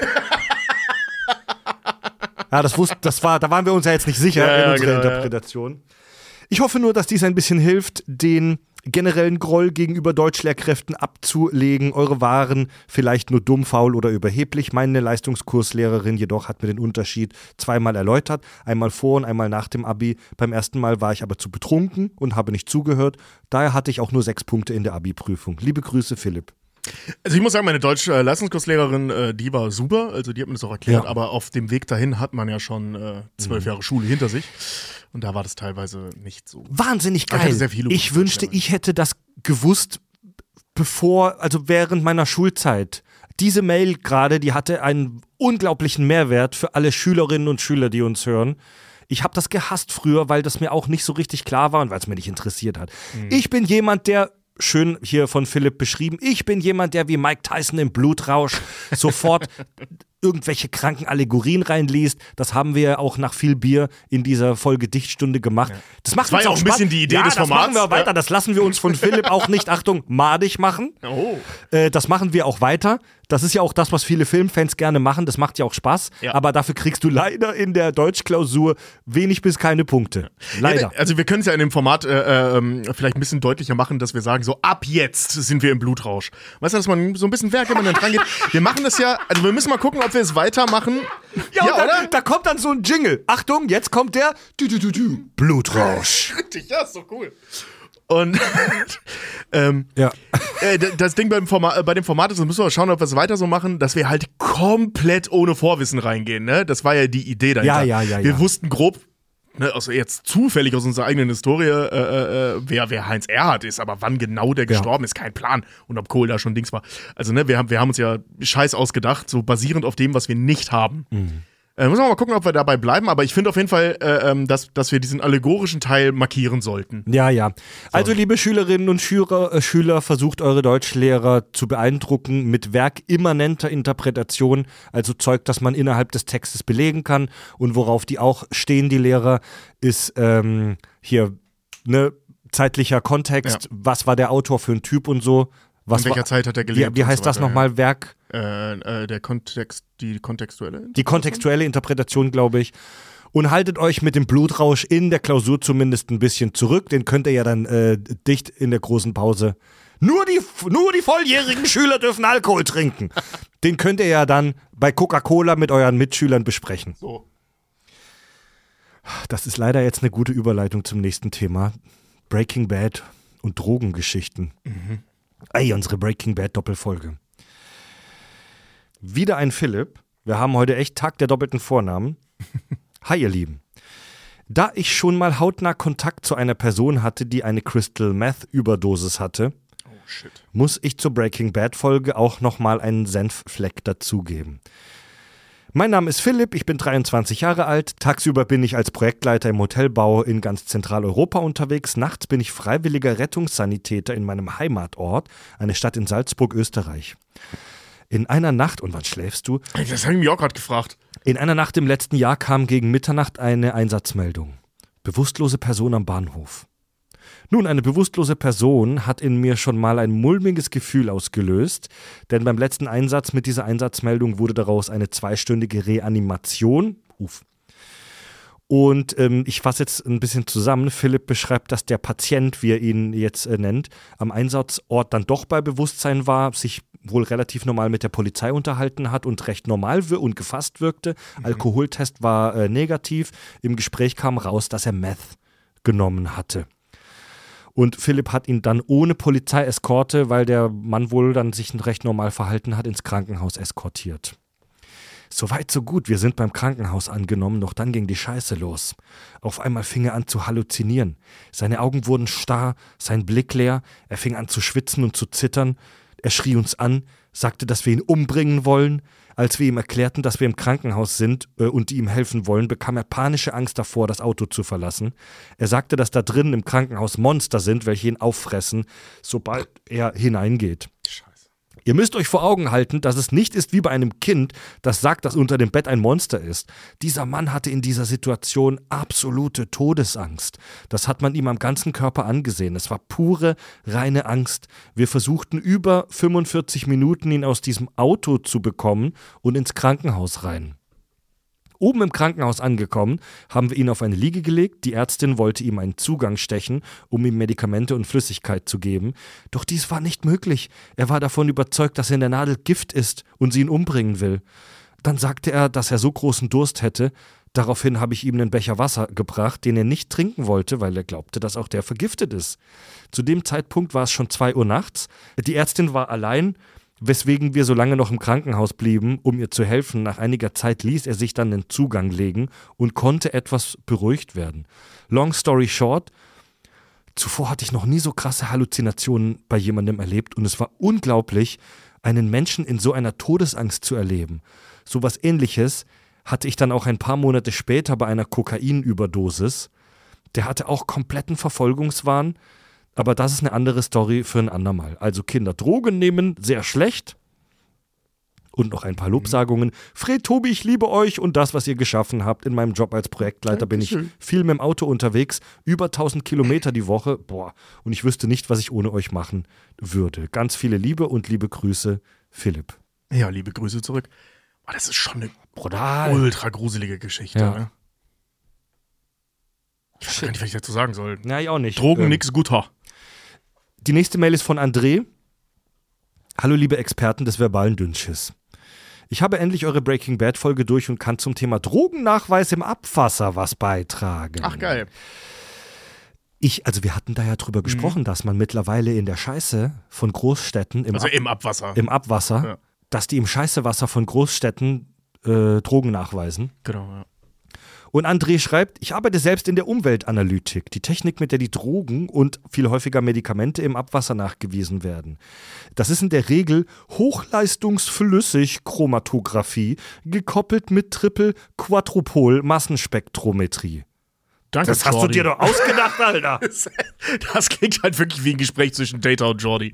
Ja, da waren wir uns ja jetzt nicht sicher in unserer Interpretation. Ich hoffe nur, dass dies ein bisschen hilft, den generellen Groll gegenüber Deutschlehrkräften abzulegen. Eure waren vielleicht nur dumm, faul oder überheblich. Meine Leistungskurslehrerin jedoch hat mir den Unterschied 2-mal erläutert. Einmal vor und einmal nach dem Abi. Beim ersten Mal war ich aber zu betrunken und habe nicht zugehört. Daher hatte ich auch nur 6 Punkte in der Abi-Prüfung. Liebe Grüße, Philipp. Also ich muss sagen, meine Deutsch-Leistungskurslehrerin, die war super, also die hat mir das auch erklärt, aber auf dem Weg dahin hat man ja schon 12 Jahre Schule hinter sich und da war das teilweise nicht so. Wahnsinnig geil. Ich wünschte, ich hätte das gewusst, während meiner Schulzeit. Diese Mail gerade, die hatte einen unglaublichen Mehrwert für alle Schülerinnen und Schüler, die uns hören. Ich habe das gehasst früher, weil das mir auch nicht so richtig klar war und weil es mir nicht interessiert hat. Ich bin jemand, der schön hier von Philipp beschrieben. Ich bin jemand, der wie Mike Tyson im Blutrausch sofort irgendwelche kranken Allegorien reinliest. Das haben wir ja auch nach viel Bier in dieser Folge Dichtstunde gemacht. Ja. Das macht war uns ja auch ein bisschen die Idee des Formats. Das machen wir weiter. Das lassen wir uns von Philipp auch nicht, Achtung, madig machen. Oh. Das machen wir auch weiter. Das ist ja auch das, was viele Filmfans gerne machen. Das macht ja auch Spaß. Ja. Aber dafür kriegst du leider in der Deutschklausur wenig bis keine Punkte. Leider. Ja, also wir können es ja in dem Format vielleicht ein bisschen deutlicher machen, dass wir sagen, so ab jetzt sind wir im Blutrausch. Weißt du, dass man so ein bisschen Werk immer dann dran geht. Wir machen das ja, also wir müssen mal gucken, ob wir es weitermachen. Ja, oder? Da kommt dann so ein Jingle. Achtung, jetzt kommt der Blutrausch. Richtig, ja, ist doch cool. Und das Ding bei dem Format ist, müssen wir schauen, ob wir es weiter so machen, dass wir halt komplett ohne Vorwissen reingehen. Ne? Das war ja die Idee dahinter. Ja. Wir wussten grob, ne, also jetzt zufällig aus unserer eigenen Historie, wer Heinz Erhardt ist, aber wann genau der gestorben ist, kein Plan. Und ob Kohl da schon Dings war. Also ne, wir haben uns ja Scheiß ausgedacht, so basierend auf dem, was wir nicht haben. Müssen wir mal gucken, ob wir dabei bleiben, aber ich finde auf jeden Fall, dass wir diesen allegorischen Teil markieren sollten. Ja, ja. Also, liebe Schülerinnen und Schüler, versucht eure Deutschlehrer zu beeindrucken mit werkimmanenter Interpretation, also Zeug, das man innerhalb des Textes belegen kann und worauf die auch stehen, die Lehrer, ist hier, ne, zeitlicher Kontext, was war der Autor für ein Typ und so. In welcher Zeit hat er gelebt? Wie heißt das nochmal? Werk? Der Kontext, die kontextuelle Interpretation? Die kontextuelle Interpretation, glaube ich. Und haltet euch mit dem Blutrausch in der Klausur zumindest ein bisschen zurück. Den könnt ihr ja dann dicht in der großen Pause. Nur die volljährigen Schüler dürfen Alkohol trinken. Den könnt ihr ja dann bei Coca-Cola mit euren Mitschülern besprechen. So. Das ist leider jetzt eine gute Überleitung zum nächsten Thema. Breaking Bad und Drogengeschichten. Ey, unsere Breaking Bad Doppelfolge. Wieder ein Philipp. Wir haben heute echt Tag der doppelten Vornamen. Hi, ihr Lieben. Da ich schon mal hautnah Kontakt zu einer Person hatte, die eine Crystal Meth Überdosis hatte, muss ich zur Breaking Bad Folge auch nochmal einen Senffleck dazugeben. Mein Name ist Philipp, ich bin 23 Jahre alt. Tagsüber bin ich als Projektleiter im Hotelbau in ganz Zentraleuropa unterwegs. Nachts bin ich freiwilliger Rettungssanitäter in meinem Heimatort, eine Stadt in Salzburg, Österreich. In einer Nacht, und wann schläfst du? Das habe ich mich auch gerade gefragt. In einer Nacht im letzten Jahr kam gegen Mitternacht eine Einsatzmeldung. Bewusstlose Person am Bahnhof. Nun, eine bewusstlose Person hat in mir schon mal ein mulmiges Gefühl ausgelöst, denn beim letzten Einsatz mit dieser Einsatzmeldung wurde daraus eine 2-stündige Reanimation. Und ich fasse jetzt ein bisschen zusammen. Philipp beschreibt, dass der Patient, wie er ihn jetzt nennt, am Einsatzort dann doch bei Bewusstsein war, sich wohl relativ normal mit der Polizei unterhalten hat und recht normal und gefasst wirkte. Alkoholtest war negativ. Im Gespräch kam raus, dass er Meth genommen hatte. Und Philipp hat ihn dann ohne Polizeieskorte, weil der Mann wohl dann sich recht normal verhalten hat, ins Krankenhaus eskortiert. Soweit so gut, wir sind beim Krankenhaus angenommen, doch dann ging die Scheiße los. Auf einmal fing er an zu halluzinieren. Seine Augen wurden starr, sein Blick leer, er fing an zu schwitzen und zu zittern. Er schrie uns an, sagte, dass wir ihn umbringen wollen. Als wir ihm erklärten, dass wir im Krankenhaus sind und die ihm helfen wollen, bekam er panische Angst davor, das Auto zu verlassen. Er sagte, dass da drinnen im Krankenhaus Monster sind, welche ihn auffressen, sobald er hineingeht. Scheiße. Ihr müsst euch vor Augen halten, dass es nicht ist wie bei einem Kind, das sagt, dass unter dem Bett ein Monster ist. Dieser Mann hatte in dieser Situation absolute Todesangst. Das hat man ihm am ganzen Körper angesehen. Es war pure, reine Angst. Wir versuchten über 45 Minuten, ihn aus diesem Auto zu bekommen und ins Krankenhaus rein. Oben im Krankenhaus angekommen, haben wir ihn auf eine Liege gelegt. Die Ärztin wollte ihm einen Zugang stechen, um ihm Medikamente und Flüssigkeit zu geben. Doch dies war nicht möglich. Er war davon überzeugt, dass in der Nadel Gift ist und sie ihn umbringen will. Dann sagte er, dass er so großen Durst hätte. Daraufhin habe ich ihm einen Becher Wasser gebracht, den er nicht trinken wollte, weil er glaubte, dass auch der vergiftet ist. Zu dem Zeitpunkt war es schon 2 Uhr nachts. Die Ärztin war allein, weswegen wir so lange noch im Krankenhaus blieben, um ihr zu helfen. Nach einiger Zeit ließ er sich dann den Zugang legen und konnte etwas beruhigt werden. Long story short, zuvor hatte ich noch nie so krasse Halluzinationen bei jemandem erlebt und es war unglaublich, einen Menschen in so einer Todesangst zu erleben. Sowas Ähnliches hatte ich dann auch ein paar Monate später bei einer Kokainüberdosis. Der hatte auch kompletten Verfolgungswahn. Aber das ist eine andere Story für ein andermal. Also Kinder, Drogen nehmen, sehr schlecht. Und noch ein paar Lobsagungen. Fred, Tobi, ich liebe euch und das, was ihr geschaffen habt. In meinem Job als Projektleiter bin ich viel mit dem Auto unterwegs. Über 1000 Kilometer die Woche. Boah, und ich wüsste nicht, was ich ohne euch machen würde. Ganz viele Liebe und liebe Grüße, Philipp. Ja, liebe Grüße zurück. Aber das ist schon eine brutal, ultra gruselige Geschichte. Ja. Ne? Ich weiß gar nicht, was ich dazu sagen soll. Ja, ich auch nicht. Drogen, nix guter. Die nächste Mail ist von André. Hallo liebe Experten des verbalen Dünnschiss. Ich habe endlich eure Breaking Bad Folge durch und kann zum Thema Drogennachweis im Abwasser was beitragen. Ach geil. Wir hatten da ja drüber gesprochen, dass man mittlerweile in der Scheiße von Großstädten im Abwasser, ja, dass die im Scheißewasser von Großstädten Drogen nachweisen. Genau, ja. Und André schreibt, ich arbeite selbst in der Umweltanalytik, die Technik, mit der die Drogen und viel häufiger Medikamente im Abwasser nachgewiesen werden. Das ist in der Regel Hochleistungsflüssigchromatographie gekoppelt mit Triple-Quadrupol-Massenspektrometrie. Danke, Das hast du dir doch ausgedacht, Alter. Das klingt halt wirklich wie ein Gespräch zwischen Data und Jordi.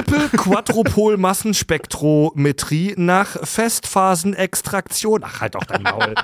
Triple-Quadrupol-Massenspektrometrie nach Festphasenextraktion. Ach, halt doch dein Maul.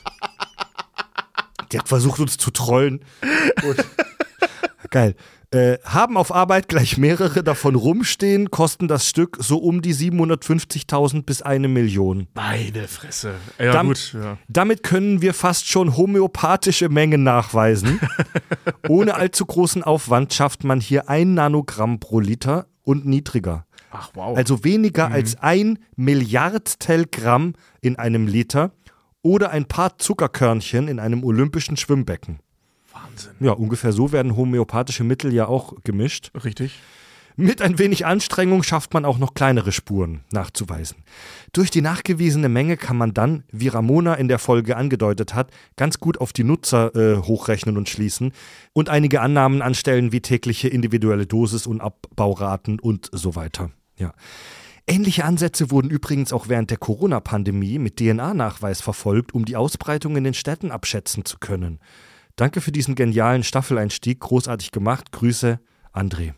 Die hat versucht, uns zu trollen. Gut. Geil. Haben auf Arbeit gleich mehrere davon rumstehen, kosten das Stück so um die 750.000 bis 1 Million. Meine Fresse. Ja, gut. Ja. Damit können wir fast schon homöopathische Mengen nachweisen. Ohne allzu großen Aufwand schafft man hier 1 Nanogramm pro Liter und niedriger. Ach, wow. Also weniger als 1 Milliardstel Gramm in einem Liter oder ein paar Zuckerkörnchen in einem olympischen Schwimmbecken. Wahnsinn. Ja, ungefähr so werden homöopathische Mittel ja auch gemischt. Richtig. Mit ein wenig Anstrengung schafft man auch noch kleinere Spuren nachzuweisen. Durch die nachgewiesene Menge kann man dann, wie Ramona in der Folge angedeutet hat, ganz gut auf die Nutzer hochrechnen und schließen und einige Annahmen anstellen wie tägliche individuelle Dosis und Abbauraten und so weiter. Ja. Ähnliche Ansätze wurden übrigens auch während der Corona-Pandemie mit DNA-Nachweis verfolgt, um die Ausbreitung in den Städten abschätzen zu können. Danke für diesen genialen Staffeleinstieg, großartig gemacht. Grüße, André.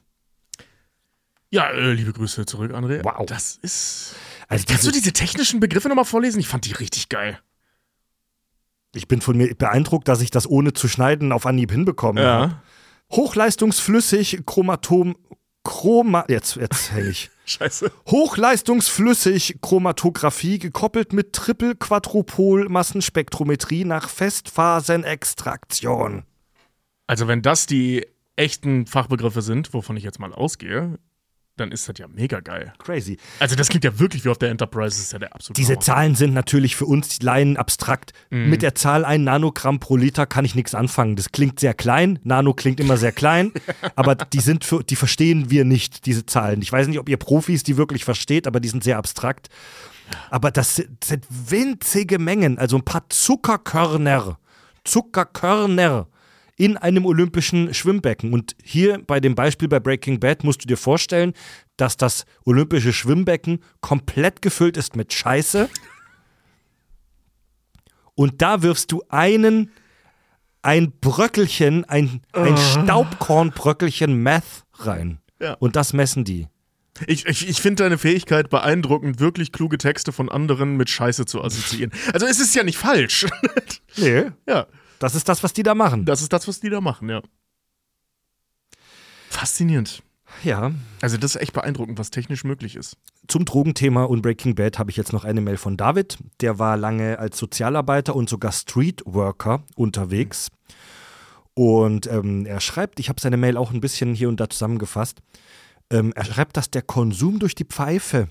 Ja, liebe Grüße zurück, André. Wow. Das ist... Also Kannst du diese technischen Begriffe nochmal vorlesen? Ich fand die richtig geil. Ich bin von mir beeindruckt, dass ich das ohne zu schneiden auf Anhieb hinbekommen habe. Hochleistungsflüssig jetzt hänge ich. Scheiße. Hochleistungsflüssig Chromatographie gekoppelt mit Triple-Quadrupol-Massenspektrometrie nach Festphasenextraktion. Also wenn das die echten Fachbegriffe sind, wovon ich jetzt mal ausgehe, dann ist das ja mega geil. Crazy. Also das klingt ja wirklich wie auf der Enterprise, das ist ja der absolute Diese Hammer. Zahlen sind natürlich für uns Laien abstrakt. Mit der Zahl 1 Nanogramm pro Liter kann ich nichts anfangen. Das klingt sehr klein. Nano klingt immer sehr klein. Aber die verstehen wir nicht, diese Zahlen. Ich weiß nicht, ob ihr Profis die wirklich versteht, aber die sind sehr abstrakt. Aber das sind winzige Mengen. Also ein paar Zuckerkörner in einem olympischen Schwimmbecken. Und hier bei dem Beispiel bei Breaking Bad musst du dir vorstellen, dass das olympische Schwimmbecken komplett gefüllt ist mit Scheiße. Und da wirfst du ein Bröckelchen, ein Staubkornbröckelchen Meth rein. Ja. Und das messen die. Ich finde deine Fähigkeit beeindruckend, wirklich kluge Texte von anderen mit Scheiße zu assoziieren. Also es ist ja nicht falsch. Nee. Ja. Das ist das, was die da machen. Das ist das, was die da machen, ja. Faszinierend. Ja. Also das ist echt beeindruckend, was technisch möglich ist. Zum Drogenthema und Breaking Bad habe ich jetzt noch eine Mail von David. Der war lange als Sozialarbeiter und sogar Streetworker unterwegs. Und er schreibt, ich habe seine Mail auch ein bisschen hier und da zusammengefasst, er schreibt, dass der Konsum durch die Pfeife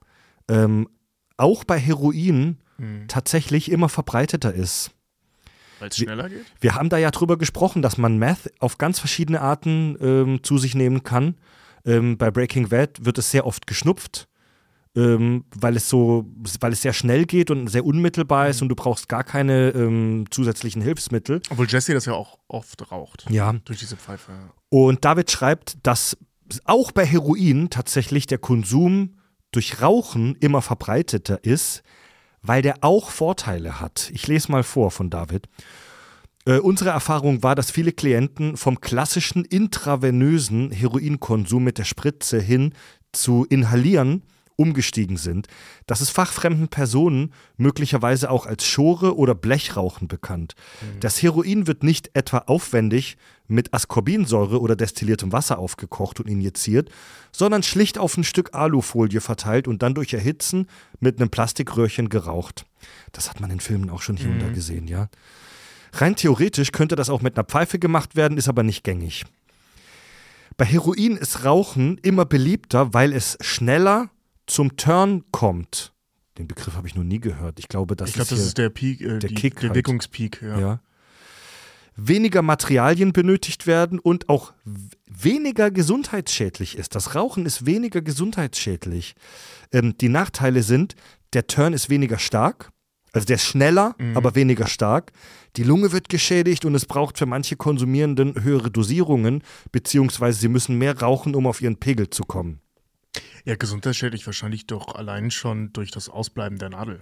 auch bei Heroin tatsächlich immer verbreiteter ist. Weil es schneller geht? Wir haben da ja drüber gesprochen, dass man Meth auf ganz verschiedene Arten zu sich nehmen kann. Bei Breaking Bad wird es sehr oft geschnupft, weil es sehr schnell geht und sehr unmittelbar ist und du brauchst gar keine zusätzlichen Hilfsmittel. Obwohl Jesse das ja auch oft raucht. Ja. Durch diese Pfeife. Und David schreibt, dass auch bei Heroin tatsächlich der Konsum durch Rauchen immer verbreiteter ist, weil der auch Vorteile hat. Ich lese mal vor von David. Unsere Erfahrung war, dass viele Klienten vom klassischen intravenösen Heroinkonsum mit der Spritze hin zu Inhalieren umgestiegen sind. Das ist fachfremden Personen möglicherweise auch als Schore oder Blechrauchen bekannt. Das Heroin wird nicht etwa aufwendig mit Ascorbinsäure oder destilliertem Wasser aufgekocht und injiziert, sondern schlicht auf ein Stück Alufolie verteilt und dann durch Erhitzen mit einem Plastikröhrchen geraucht. Das hat man in Filmen auch schon hier und da gesehen, ja. Rein theoretisch könnte das auch mit einer Pfeife gemacht werden, ist aber nicht gängig. Bei Heroin ist Rauchen immer beliebter, weil es schneller zum Turn kommt. Den Begriff habe ich noch nie gehört. Ich glaube, das ist der Peak, der Kick der halt. Wirkungspeak. Ja. Weniger Materialien benötigt werden und auch weniger gesundheitsschädlich ist. Das Rauchen ist weniger gesundheitsschädlich. Die Nachteile sind, der Turn ist weniger stark, Also der ist schneller, aber weniger stark. Die Lunge wird geschädigt und es braucht für manche Konsumierenden höhere Dosierungen, beziehungsweise sie müssen mehr rauchen, um auf ihren Pegel zu kommen. Ja, gesundheitsschädlich wahrscheinlich doch allein schon durch das Ausbleiben der Nadel.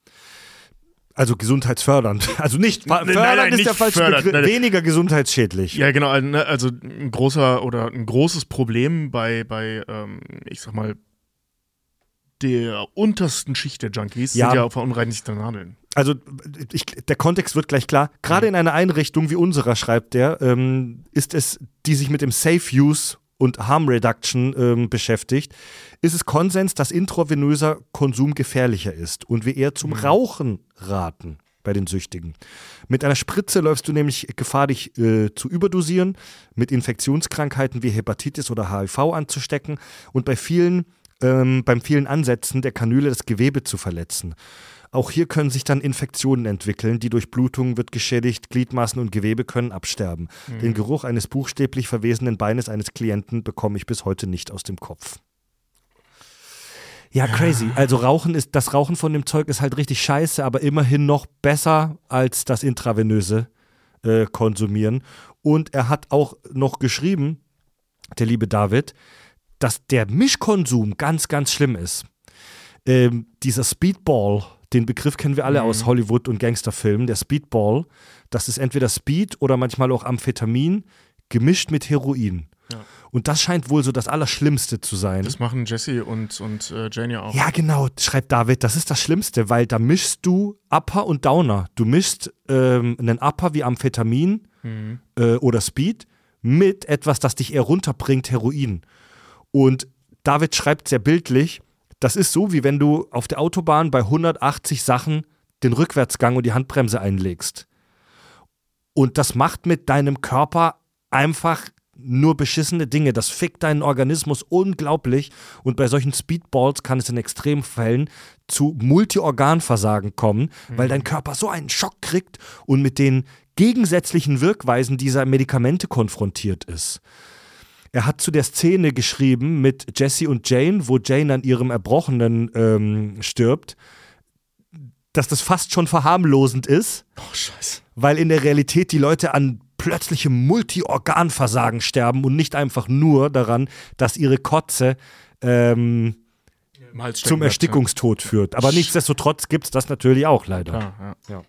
Also gesundheitsfördernd. Also nicht fördernd nein, ist nicht der falsche fördernd, Begriff. nein. Weniger gesundheitsschädlich. Ja, genau. Also ein großes Problem bei ich sag mal, der untersten Schicht der Junkies sind ja verunreinigte Nadeln. Also der Kontext wird gleich klar. Gerade in einer Einrichtung wie unserer, schreibt der, ist es, die sich mit dem Safe Use und Harm Reduction beschäftigt, ist es Konsens, dass intravenöser Konsum gefährlicher ist und wir eher zum Rauchen raten bei den Süchtigen. Mit einer Spritze läufst du nämlich Gefahr, dich zu überdosieren, mit Infektionskrankheiten wie Hepatitis oder HIV anzustecken und beim vielen Ansätzen der Kanüle das Gewebe zu verletzen. Auch hier können sich dann Infektionen entwickeln, die Durchblutung wird geschädigt, Gliedmaßen und Gewebe können absterben. Den Geruch eines buchstäblich verwesenden Beines eines Klienten bekomme ich bis heute nicht aus dem Kopf. Ja, crazy. Also das Rauchen von dem Zeug ist halt richtig scheiße, aber immerhin noch besser als das intravenöse Konsumieren. Und er hat auch noch geschrieben, der liebe David, dass der Mischkonsum ganz, ganz schlimm ist. Dieser Speedball, den Begriff kennen wir alle aus Hollywood- und Gangsterfilmen, der Speedball, das ist entweder Speed oder manchmal auch Amphetamin, gemischt mit Heroin. Ja. Und das scheint wohl so das Allerschlimmste zu sein. Das machen Jesse und Jane ja auch. Ja, genau, schreibt David, das ist das Schlimmste, weil da mischst du Upper und Downer. Du mischst einen Upper wie Amphetamin oder Speed mit etwas, das dich eher runterbringt, Heroin. Und David schreibt sehr bildlich, das ist so, wie wenn du auf der Autobahn bei 180 Sachen den Rückwärtsgang und die Handbremse einlegst. Und das macht mit deinem Körper einfach nur beschissene Dinge. Das fickt deinen Organismus unglaublich. Und bei solchen Speedballs kann es in Extremfällen zu Multiorganversagen kommen, weil dein Körper so einen Schock kriegt und mit den gegensätzlichen Wirkweisen dieser Medikamente konfrontiert ist. Er hat zu der Szene geschrieben mit Jesse und Jane, wo Jane an ihrem Erbrochenen stirbt, dass das fast schon verharmlosend ist. Oh, scheiße. Weil in der Realität die Leute an plötzlichem Multiorganversagen sterben und nicht einfach nur daran, dass ihre Kotze zum Erstickungstod führt. Aber nichtsdestotrotz gibt es das natürlich auch leider. Klar, ja.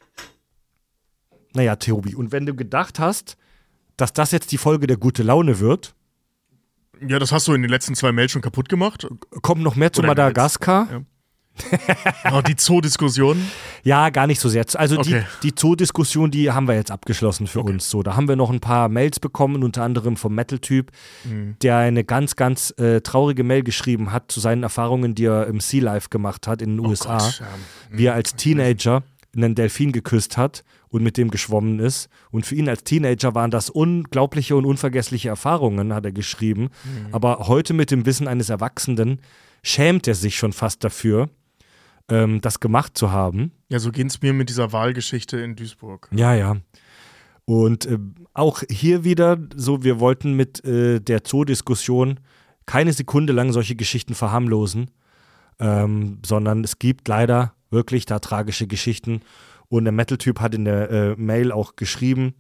Naja, Tobi, und wenn du gedacht hast, dass das jetzt die Folge der gute Laune wird. Ja, das hast du in den letzten 2 Mails schon kaputt gemacht. Kommt noch mehr zu Madagaskar. Ja. Die Zoodiskussion. Ja, gar nicht so sehr. Also die Zoodiskussion, die haben wir jetzt abgeschlossen für uns. So, da haben wir noch ein paar Mails bekommen, unter anderem vom Metal-Typ, der eine ganz, ganz traurige Mail geschrieben hat zu seinen Erfahrungen, die er im Sea Life gemacht hat in den USA. Gott, wie er als Teenager einen Delfin geküsst hat und mit dem geschwommen ist. Und für ihn als Teenager waren das unglaubliche und unvergessliche Erfahrungen, hat er geschrieben. Aber heute mit dem Wissen eines Erwachsenen schämt er sich schon fast dafür, das gemacht zu haben. Ja, so geht es mir mit dieser Wahlgeschichte in Duisburg. Ja. Und auch hier wieder so, wir wollten mit der Zoodiskussion keine Sekunde lang solche Geschichten verharmlosen, sondern es gibt leider wirklich da tragische Geschichten. Und der Metal-Typ hat in der Mail auch geschrieben,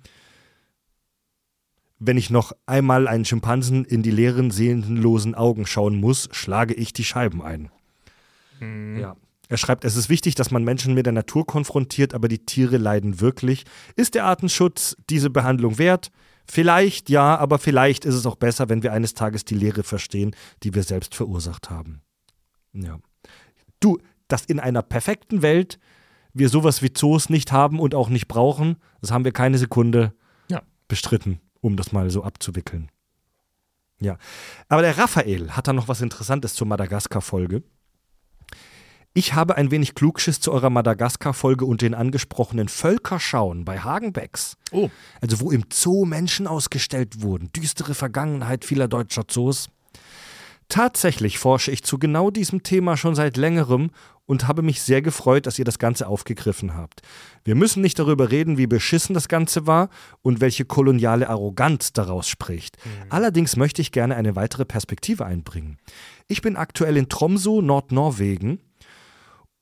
wenn ich noch einmal einen Schimpansen in die leeren, seelenlosen Augen schauen muss, schlage ich die Scheiben ein. Ja. Er schreibt, es ist wichtig, dass man Menschen mit der Natur konfrontiert, aber die Tiere leiden wirklich. Ist der Artenschutz diese Behandlung wert? Vielleicht ja, aber vielleicht ist es auch besser, wenn wir eines Tages die Leere verstehen, die wir selbst verursacht haben. Ja. Du, dass in einer perfekten Welt wir sowas wie Zoos nicht haben und auch nicht brauchen, das haben wir keine Sekunde bestritten, um das mal so abzuwickeln. Ja, aber der Raphael hat da noch was Interessantes zur Madagaskar-Folge. Ich habe ein wenig Klugschiss zu eurer Madagaskar-Folge und den angesprochenen Völkerschauen bei Hagenbecks. Oh. Also wo im Zoo Menschen ausgestellt wurden. Düstere Vergangenheit vieler deutscher Zoos. Tatsächlich forsche ich zu genau diesem Thema schon seit längerem und habe mich sehr gefreut, dass ihr das Ganze aufgegriffen habt. Wir müssen nicht darüber reden, wie beschissen das Ganze war und welche koloniale Arroganz daraus spricht. Allerdings möchte ich gerne eine weitere Perspektive einbringen. Ich bin aktuell in Tromsø, Nordnorwegen,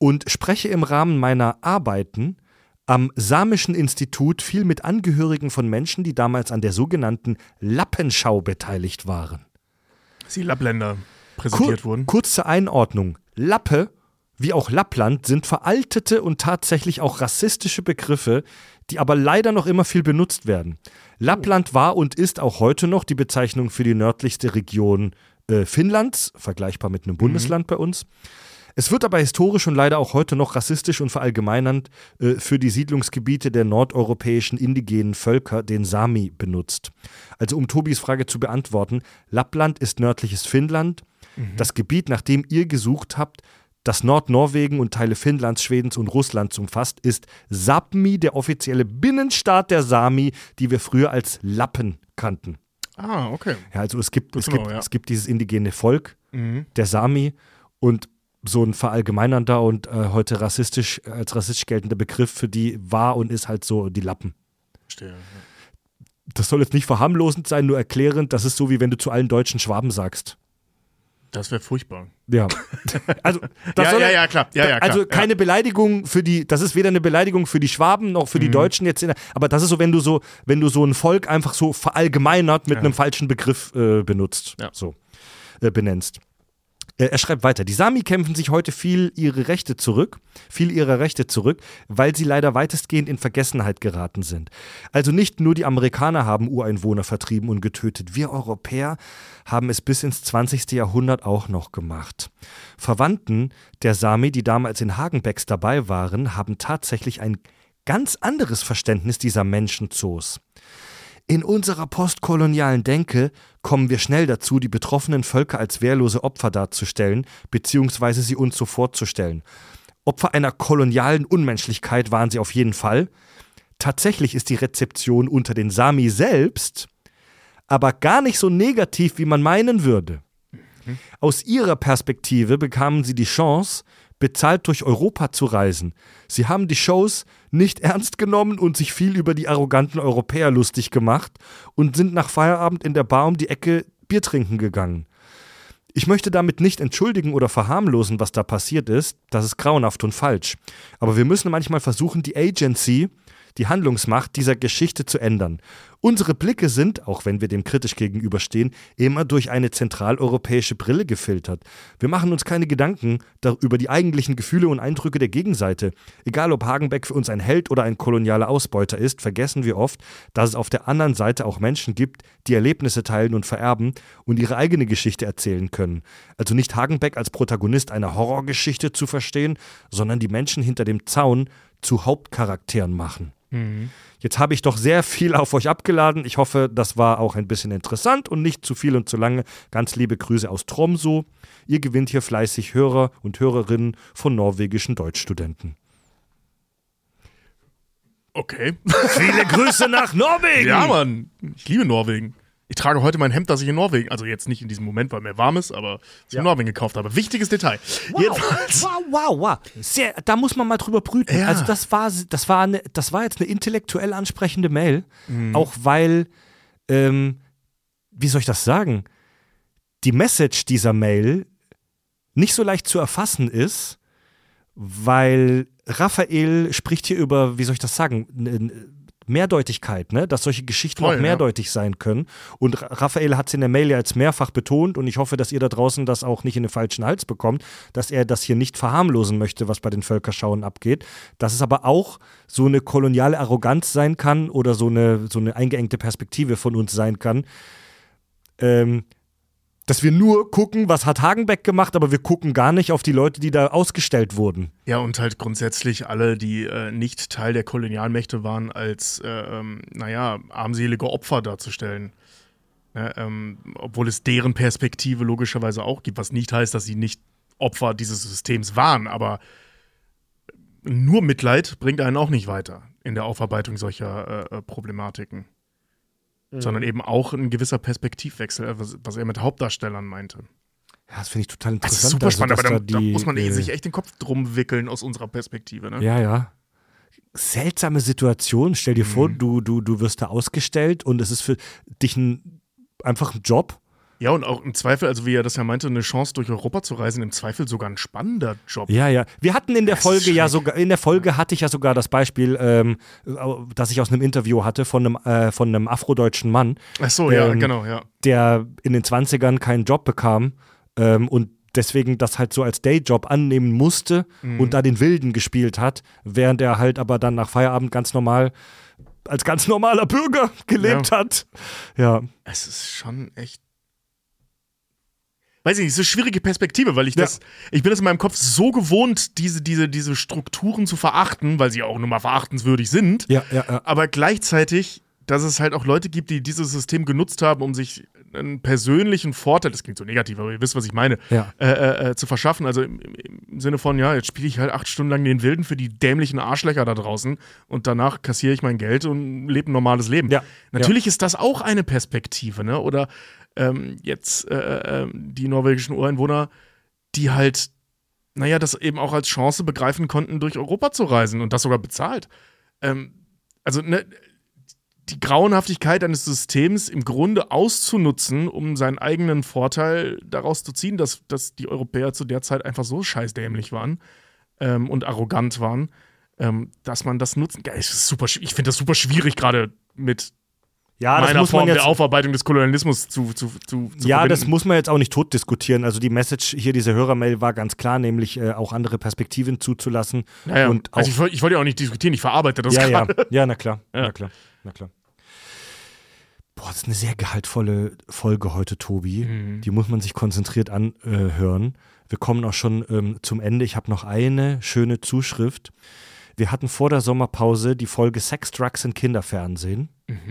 und spreche im Rahmen meiner Arbeiten am Samischen Institut viel mit Angehörigen von Menschen, die damals an der sogenannten Lappenschau beteiligt waren. Dass die Lappländer präsentiert wurden. Kurz zur Einordnung. Lappe, wie auch Lappland, sind veraltete und tatsächlich auch rassistische Begriffe, die aber leider noch immer viel benutzt werden. Lappland war und ist auch heute noch die Bezeichnung für die nördlichste Region Finnlands, vergleichbar mit einem Bundesland bei uns. Es wird aber historisch und leider auch heute noch rassistisch und verallgemeinernd für die Siedlungsgebiete der nordeuropäischen indigenen Völker, den Sami, benutzt. Also um Tobis Frage zu beantworten, Lappland ist nördliches Finnland. Das Gebiet, nach dem ihr gesucht habt, das Nordnorwegen und Teile Finnlands, Schwedens und Russlands umfasst, ist Sápmi, der offizielle Binnenstaat der Sami, die wir früher als Lappen kannten. Ah, okay. Ja, also es gibt dieses indigene Volk, der Sami, und so ein verallgemeinernder und heute als rassistisch geltender Begriff für die war und ist halt so die Lappen. Verstehe. Ja. Das soll jetzt nicht verharmlosend sein, nur erklärend, das ist so, wie wenn du zu allen Deutschen Schwaben sagst. Das wäre furchtbar. Ja. Also, klar. Also keine Beleidigung für die, das ist weder eine Beleidigung für die Schwaben noch für die Deutschen jetzt, aber das ist so, wenn du so ein Volk einfach so verallgemeinert mit einem falschen Begriff benutzt, benennst. Er schreibt weiter, die Sami kämpfen sich heute viel ihrer Rechte zurück, weil sie leider weitestgehend in Vergessenheit geraten sind. Also nicht nur die Amerikaner haben Ureinwohner vertrieben und getötet, wir Europäer haben es bis ins 20. Jahrhundert auch noch gemacht. Verwandten der Sami, die damals in Hagenbecks dabei waren, haben tatsächlich ein ganz anderes Verständnis dieser Menschenzoos. In unserer postkolonialen Denke kommen wir schnell dazu, die betroffenen Völker als wehrlose Opfer darzustellen, beziehungsweise sie uns so vorzustellen. Opfer einer kolonialen Unmenschlichkeit waren sie auf jeden Fall. Tatsächlich ist die Rezeption unter den Sami selbst aber gar nicht so negativ, wie man meinen würde. Aus ihrer Perspektive bekamen sie die Chance, bezahlt durch Europa zu reisen. Sie haben die Shows nicht ernst genommen und sich viel über die arroganten Europäer lustig gemacht und sind nach Feierabend in der Bar um die Ecke Bier trinken gegangen. Ich möchte damit nicht entschuldigen oder verharmlosen, was da passiert ist. Das ist grauenhaft und falsch. Aber wir müssen manchmal versuchen, die Agency, die Handlungsmacht dieser Geschichte zu ändern. Unsere Blicke sind, auch wenn wir dem kritisch gegenüberstehen, immer durch eine zentraleuropäische Brille gefiltert. Wir machen uns keine Gedanken über die eigentlichen Gefühle und Eindrücke der Gegenseite. Egal ob Hagenbeck für uns ein Held oder ein kolonialer Ausbeuter ist, vergessen wir oft, dass es auf der anderen Seite auch Menschen gibt, die Erlebnisse teilen und vererben und ihre eigene Geschichte erzählen können. Also nicht Hagenbeck als Protagonist einer Horrorgeschichte zu verstehen, sondern die Menschen hinter dem Zaun zu Hauptcharakteren machen. Jetzt habe ich doch sehr viel auf euch abgeladen. Ich hoffe, das war auch ein bisschen interessant und nicht zu viel und zu lange. Ganz liebe Grüße aus Tromsø. Ihr gewinnt hier fleißig Hörer und Hörerinnen von norwegischen Deutschstudenten. Okay. Viele Grüße nach Norwegen! Ja, Mann. Ich liebe Norwegen. Ich trage heute mein Hemd, das ich in Norwegen, also jetzt nicht in diesem Moment, weil mir warm ist, aber das ich in Norwegen gekauft habe. Wichtiges Detail. Wow. Da muss man mal drüber brüten. Ja. Also das war jetzt eine intellektuell ansprechende Mail, auch weil, wie soll ich das sagen, die Message dieser Mail nicht so leicht zu erfassen ist, weil Raphael spricht hier über, wie soll ich das sagen, Mehrdeutigkeit, ne? Dass solche Geschichten auch mehrdeutig sein können. Und Raphael hat es in der Mail ja jetzt mehrfach betont und ich hoffe, dass ihr da draußen das auch nicht in den falschen Hals bekommt, dass er das hier nicht verharmlosen möchte, was bei den Völkerschauen abgeht. Dass es aber auch so eine koloniale Arroganz sein kann oder so eine eingeengte Perspektive von uns sein kann, dass wir nur gucken, was hat Hagenbeck gemacht, aber wir gucken gar nicht auf die Leute, die da ausgestellt wurden. Ja, und halt grundsätzlich alle, die nicht Teil der Kolonialmächte waren, als, armselige Opfer darzustellen. Obwohl es deren Perspektive logischerweise auch gibt, was nicht heißt, dass sie nicht Opfer dieses Systems waren, aber nur Mitleid bringt einen auch nicht weiter in der Aufarbeitung solcher Problematiken. Sondern eben auch ein gewisser Perspektivwechsel, was er mit Hauptdarstellern meinte. Ja, das finde ich total interessant. Das ist super spannend, aber da muss man sich echt den Kopf drum wickeln aus unserer Perspektive. Ne? Ja. Seltsame Situation. Stell dir vor, du wirst da ausgestellt und es ist für dich einfach ein Job. Ja, und auch im Zweifel, also wie er das ja meinte, eine Chance durch Europa zu reisen, im Zweifel sogar ein spannender Job. Ja, ja. Wir hatten in der Folge hatte ich ja sogar das Beispiel, das ich aus einem Interview hatte von einem afrodeutschen Mann. Ach so, ja, genau, ja. Der in den 20ern keinen Job bekam und deswegen das halt so als Dayjob annehmen musste und da den Wilden gespielt hat, während er halt aber dann nach Feierabend ganz normal als ganz normaler Bürger gelebt hat. Ja. Es ist schon echt, weiß ich nicht, so eine schwierige Perspektive, weil ich bin das in meinem Kopf so gewohnt, diese Strukturen zu verachten, weil sie auch nun mal verachtenswürdig sind. Ja. Aber gleichzeitig, dass es halt auch Leute gibt, die dieses System genutzt haben, um sich einen persönlichen Vorteil, das klingt so negativ, aber ihr wisst, was ich meine, zu verschaffen. Also im Sinne von, ja, jetzt spiele ich halt 8 Stunden lang den Wilden für die dämlichen Arschlöcher da draußen und danach kassiere ich mein Geld und lebe ein normales Leben. Ja. Natürlich ist das auch eine Perspektive, ne? Oder jetzt die norwegischen Ureinwohner, die halt, naja, das eben auch als Chance begreifen konnten, durch Europa zu reisen und das sogar bezahlt. Also, ne, die Grauenhaftigkeit eines Systems im Grunde auszunutzen, um seinen eigenen Vorteil daraus zu ziehen, dass die Europäer zu der Zeit einfach so scheißdämlich waren und arrogant waren, dass man das nutzen kann. Ich finde das super schwierig, gerade mit meiner Form der Aufarbeitung des Kolonialismus zu ja, verbinden. Das muss man jetzt auch nicht tot diskutieren. Also die Message hier, diese Hörermail war ganz klar, nämlich auch andere Perspektiven zuzulassen. Ja. Und auch, also ich wollte ja auch nicht diskutieren, ich verarbeite das gerade. Ja, na klar. Boah, das ist eine sehr gehaltvolle Folge heute, Tobi. Die muss man sich konzentriert anhören. Wir kommen auch schon zum Ende. Ich habe noch eine schöne Zuschrift. Wir hatten vor der Sommerpause die Folge Sex, Drugs und Kinderfernsehen.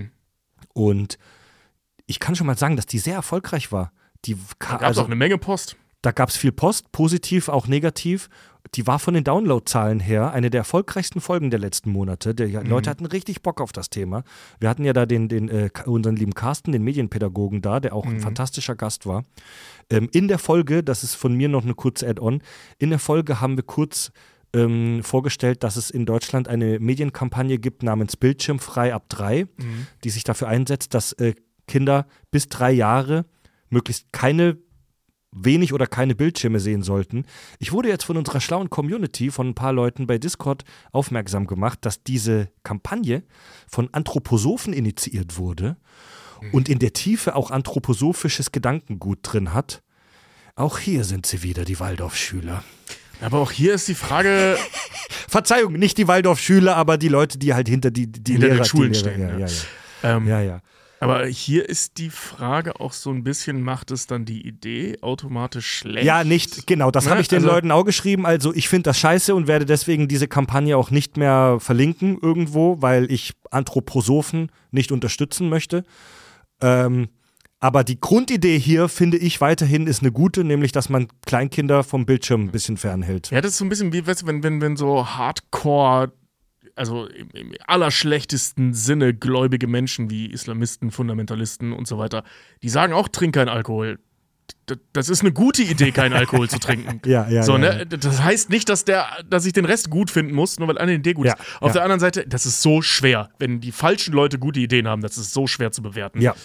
Und ich kann schon mal sagen, dass die sehr erfolgreich war. Da gab es auch eine Menge Post. Da gab es viel Post, positiv, auch negativ. Die war von den Downloadzahlen her eine der erfolgreichsten Folgen der letzten Monate. Die Leute hatten richtig Bock auf das Thema. Wir hatten ja da unseren lieben Carsten, den Medienpädagogen da, der auch ein fantastischer Gast war. In der Folge, das ist von mir noch eine kurze Add-on, in der Folge haben wir kurz vorgestellt, dass es in Deutschland eine Medienkampagne gibt namens Bildschirmfrei ab 3, die sich dafür einsetzt, dass Kinder bis 3 Jahre möglichst wenig oder keine Bildschirme sehen sollten. Ich wurde jetzt von unserer schlauen Community, von ein paar Leuten bei Discord aufmerksam gemacht, dass diese Kampagne von Anthroposophen initiiert wurde und in der Tiefe auch anthroposophisches Gedankengut drin hat. Auch hier sind sie wieder, die Waldorfschüler. Aber auch hier ist die Frage. Verzeihung, nicht die Waldorfschüler, aber die Leute, die halt hinter die Lehrer, den Schulen die Lehrer, stehen. Ja. Aber hier ist die Frage auch so ein bisschen, macht es dann die Idee automatisch schlecht? Ja, nicht, genau, das habe ich den Leuten auch geschrieben. Also ich finde das scheiße und werde deswegen diese Kampagne auch nicht mehr verlinken irgendwo, weil ich Anthroposophen nicht unterstützen möchte. Aber die Grundidee hier, finde ich, weiterhin ist eine gute, nämlich, dass man Kleinkinder vom Bildschirm ein bisschen fernhält. Ja, das ist so ein bisschen wie, weißt du, wenn so Hardcore, also im allerschlechtesten Sinne gläubige Menschen wie Islamisten, Fundamentalisten und so weiter, die sagen auch, trink keinen Alkohol. Das ist eine gute Idee, keinen Alkohol zu trinken. Ne? Das heißt nicht, dass ich den Rest gut finden muss, nur weil eine Idee gut ist. Auf der anderen Seite, das ist so schwer. Wenn die falschen Leute gute Ideen haben, das ist so schwer zu bewerten. Ja.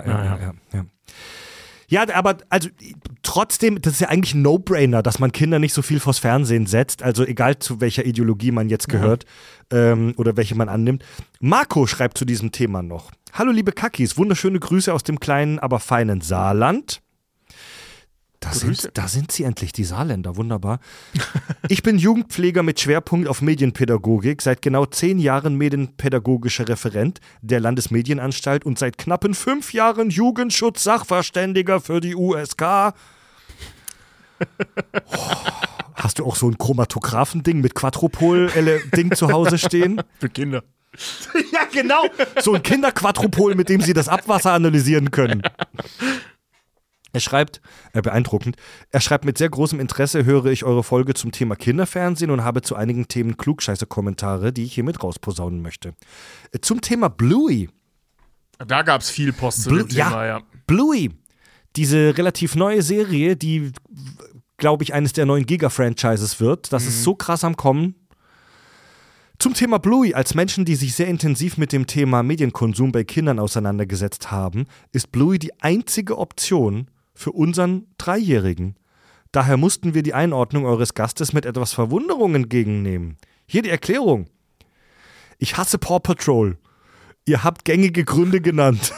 Ja, aber also trotzdem, das ist ja eigentlich ein No-Brainer, dass man Kinder nicht so viel vors Fernsehen setzt, also egal zu welcher Ideologie man jetzt gehört oder welche man annimmt. Marco schreibt zu diesem Thema noch: Hallo liebe Kackis, wunderschöne Grüße aus dem kleinen, aber feinen Saarland. Da sind sie endlich, die Saarländer, wunderbar. Ich bin Jugendpfleger mit Schwerpunkt auf Medienpädagogik, seit genau 10 Jahren medienpädagogischer Referent der Landesmedienanstalt und seit knappen 5 Jahren Jugendschutzsachverständiger für die USK. Hast du auch so ein Chromatographen-Ding mit Quadropol-Ding zu Hause stehen? Für Kinder. Ja, genau. So ein Kinderquadropol, mit dem sie das Abwasser analysieren können. Er schreibt, beeindruckend, mit sehr großem Interesse höre ich eure Folge zum Thema Kinderfernsehen und habe zu einigen Themen Klugscheiße-Kommentare, die ich hiermit rausposaunen möchte. Zum Thema Bluey. Da gab es viel Post zu dem Thema, ja. Bluey, diese relativ neue Serie, die, glaube ich, eines der neuen Giga-Franchises wird. Das ist so krass am Kommen. Zum Thema Bluey. Als Menschen, die sich sehr intensiv mit dem Thema Medienkonsum bei Kindern auseinandergesetzt haben, ist Bluey die einzige Option für unseren Dreijährigen. Daher mussten wir die Einordnung eures Gastes mit etwas Verwunderung entgegennehmen. Hier die Erklärung. Ich hasse Paw Patrol. Ihr habt gängige Gründe genannt.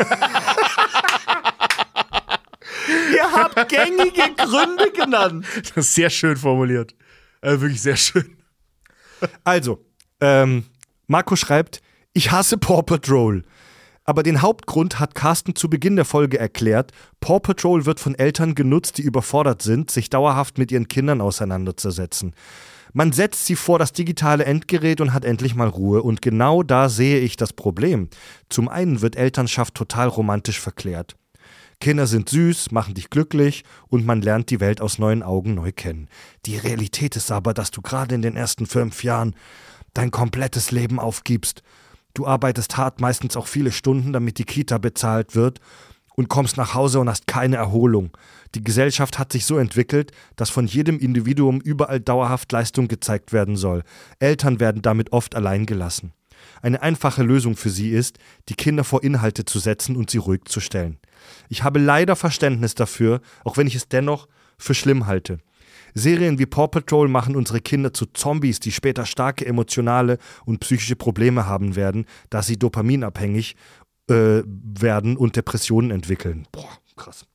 Ihr habt gängige Gründe genannt. Das ist sehr schön formuliert. Wirklich sehr schön. Also, Marco schreibt, ich hasse Paw Patrol. Aber den Hauptgrund hat Carsten zu Beginn der Folge erklärt. Paw Patrol wird von Eltern genutzt, die überfordert sind, sich dauerhaft mit ihren Kindern auseinanderzusetzen. Man setzt sie vor das digitale Endgerät und hat endlich mal Ruhe. Und genau da sehe ich das Problem. Zum einen wird Elternschaft total romantisch verklärt. Kinder sind süß, machen dich glücklich und man lernt die Welt aus neuen Augen neu kennen. Die Realität ist aber, dass du gerade in den ersten 5 Jahren dein komplettes Leben aufgibst. Du arbeitest hart, meistens auch viele Stunden, damit die Kita bezahlt wird und kommst nach Hause und hast keine Erholung. Die Gesellschaft hat sich so entwickelt, dass von jedem Individuum überall dauerhaft Leistung gezeigt werden soll. Eltern werden damit oft allein gelassen. Eine einfache Lösung für sie ist, die Kinder vor Inhalte zu setzen und sie ruhig zu stellen. Ich habe leider Verständnis dafür, auch wenn ich es dennoch für schlimm halte. Serien wie Paw Patrol machen unsere Kinder zu Zombies, die später starke emotionale und psychische Probleme haben werden, da sie dopaminabhängig werden und Depressionen entwickeln. Boah, krass.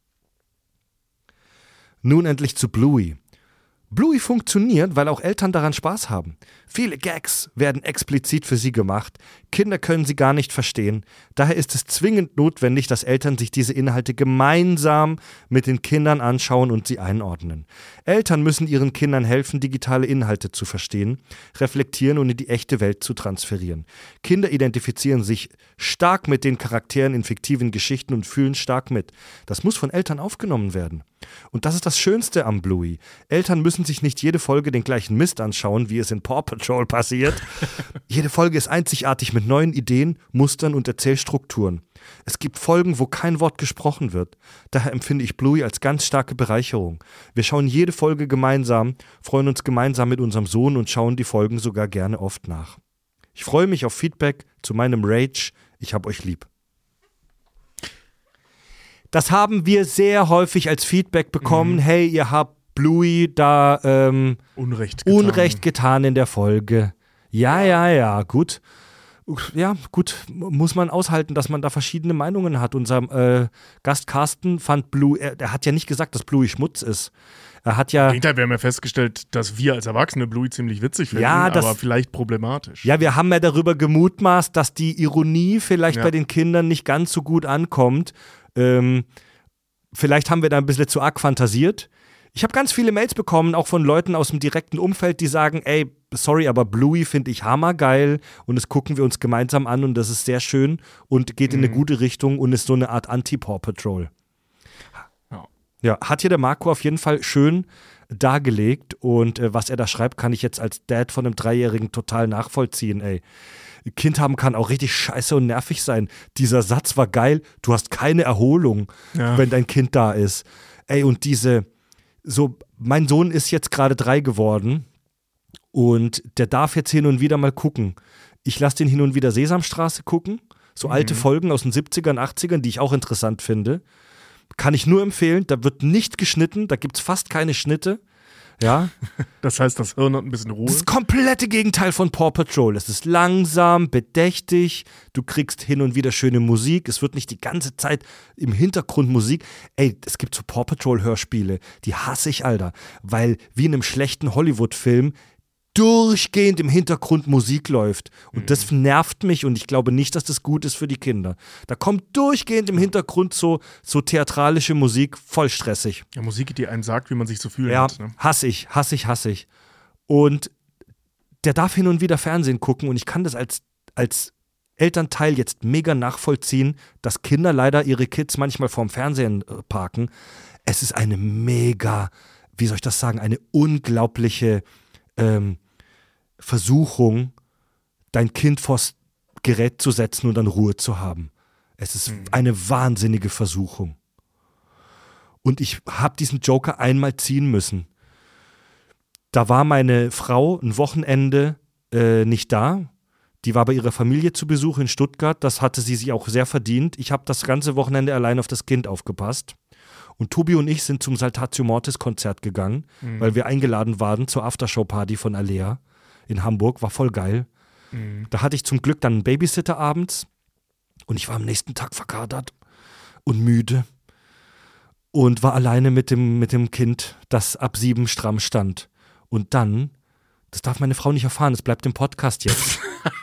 Nun endlich zu Bluey. Bluey funktioniert, weil auch Eltern daran Spaß haben. Viele Gags werden explizit für sie gemacht. Kinder können sie gar nicht verstehen. Daher ist es zwingend notwendig, dass Eltern sich diese Inhalte gemeinsam mit den Kindern anschauen und sie einordnen. Eltern müssen ihren Kindern helfen, digitale Inhalte zu verstehen, reflektieren und in die echte Welt zu transferieren. Kinder identifizieren sich stark mit den Charakteren in fiktiven Geschichten und fühlen stark mit. Das muss von Eltern aufgenommen werden. Und das ist das Schönste am Bluey. Eltern müssen sich nicht jede Folge den gleichen Mist anschauen, wie es in Paw Patrol passiert. Jede Folge ist einzigartig mit neuen Ideen, Mustern und Erzählstrukturen. Es gibt Folgen, wo kein Wort gesprochen wird. Daher empfinde ich Bluey als ganz starke Bereicherung. Wir schauen jede Folge gemeinsam, freuen uns gemeinsam mit unserem Sohn und schauen die Folgen sogar gerne oft nach. Ich freue mich auf Feedback zu meinem Rage. Ich hab euch lieb. Das haben wir sehr häufig als Feedback bekommen. Hey, ihr habt Bluey da Unrecht getan in der Folge. Ja, gut. Ja, gut, muss man aushalten, dass man da verschiedene Meinungen hat. Unser Gast Carsten fand Bluey, er hat ja nicht gesagt, dass Bluey Schmutz ist. Er hat ja. Im Gegenteil, wir haben ja festgestellt, dass wir als Erwachsene Bluey ziemlich witzig finden, aber vielleicht problematisch. Ja, wir haben ja darüber gemutmaßt, dass die Ironie vielleicht bei den Kindern nicht ganz so gut ankommt. Vielleicht haben wir da ein bisschen zu arg fantasiert. Ich habe ganz viele Mails bekommen, auch von Leuten aus dem direkten Umfeld, die sagen, ey, sorry, aber Bluey finde ich hammergeil und das gucken wir uns gemeinsam an und das ist sehr schön und geht in eine gute Richtung und ist so eine Art Anti-Paw Patrol. Ja, hat hier der Marco auf jeden Fall schön dargelegt und was er da schreibt, kann ich jetzt als Dad von einem 3-Jährigen total nachvollziehen, ey. Kind haben kann auch richtig scheiße und nervig sein. Dieser Satz war geil, du hast keine Erholung, wenn dein Kind da ist. Ey, und mein Sohn ist jetzt gerade 3 geworden und der darf jetzt hin und wieder mal gucken. Ich lasse den hin und wieder Sesamstraße gucken, so alte Folgen aus den 70ern, 80ern, die ich auch interessant finde. Kann ich nur empfehlen, da wird nicht geschnitten, da gibt es fast keine Schnitte. Ja. Das heißt, das Hirn hat ein bisschen Ruhe. Das komplette Gegenteil von Paw Patrol. Es ist langsam, bedächtig, du kriegst hin und wieder schöne Musik, es wird nicht die ganze Zeit im Hintergrund Musik. Ey, es gibt so Paw Patrol Hörspiele, die hasse ich, Alter, weil wie in einem schlechten Hollywood-Film durchgehend im Hintergrund Musik läuft. Und das nervt mich und ich glaube nicht, dass das gut ist für die Kinder. Da kommt durchgehend im Hintergrund so theatralische Musik, voll stressig. Ja, Musik, die einem sagt, wie man sich zu fühlen hat. Ne? Hasse ich. Und der darf hin und wieder Fernsehen gucken und ich kann das als Elternteil jetzt mega nachvollziehen, dass Kinder leider ihre Kids manchmal vorm Fernsehen parken. Es ist eine mega, wie soll ich das sagen, eine unglaubliche Versuchung, dein Kind vors Gerät zu setzen und dann Ruhe zu haben. Es ist eine wahnsinnige Versuchung. Und ich habe diesen Joker einmal ziehen müssen. Da war meine Frau ein Wochenende nicht da Die war bei ihrer Familie zu Besuch in Stuttgart. Das hatte sie sich auch sehr verdient. Ich habe das ganze Wochenende allein auf das Kind aufgepasst. Und Tobi und ich sind zum Saltatio Mortis-Konzert gegangen, weil wir eingeladen waren zur Aftershow-Party von Alea in Hamburg. War voll geil. Da hatte ich zum Glück dann einen Babysitter abends. Und ich war am nächsten Tag verkatert und müde. Und war alleine mit dem Kind, das ab 7 stramm stand. Und dann, das darf meine Frau nicht erfahren, es bleibt im Podcast jetzt,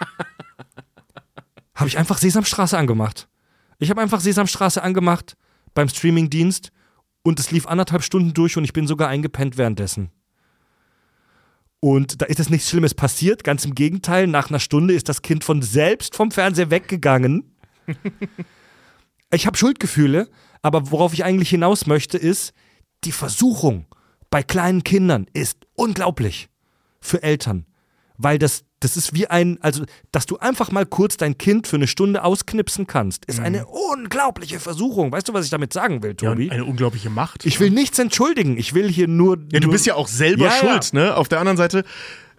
habe ich einfach Sesamstraße angemacht. Ich habe einfach Sesamstraße angemacht beim Streamingdienst und es lief 1,5 Stunden durch und ich bin sogar eingepennt währenddessen. Und da ist es nichts Schlimmes passiert, ganz im Gegenteil, nach einer Stunde ist das Kind von selbst vom Fernseher weggegangen. Ich habe Schuldgefühle, aber worauf ich eigentlich hinaus möchte, ist, die Versuchung bei kleinen Kindern ist unglaublich für Eltern. Weil das ist wie also, dass du einfach mal kurz dein Kind für eine Stunde ausknipsen kannst, ist eine unglaubliche Versuchung. Weißt du, was ich damit sagen will, Tobi? Ja, eine unglaubliche Macht. Ich will nichts entschuldigen, ich will hier nur... Ja, du bist ja auch selber schuld, ne? Auf der anderen Seite,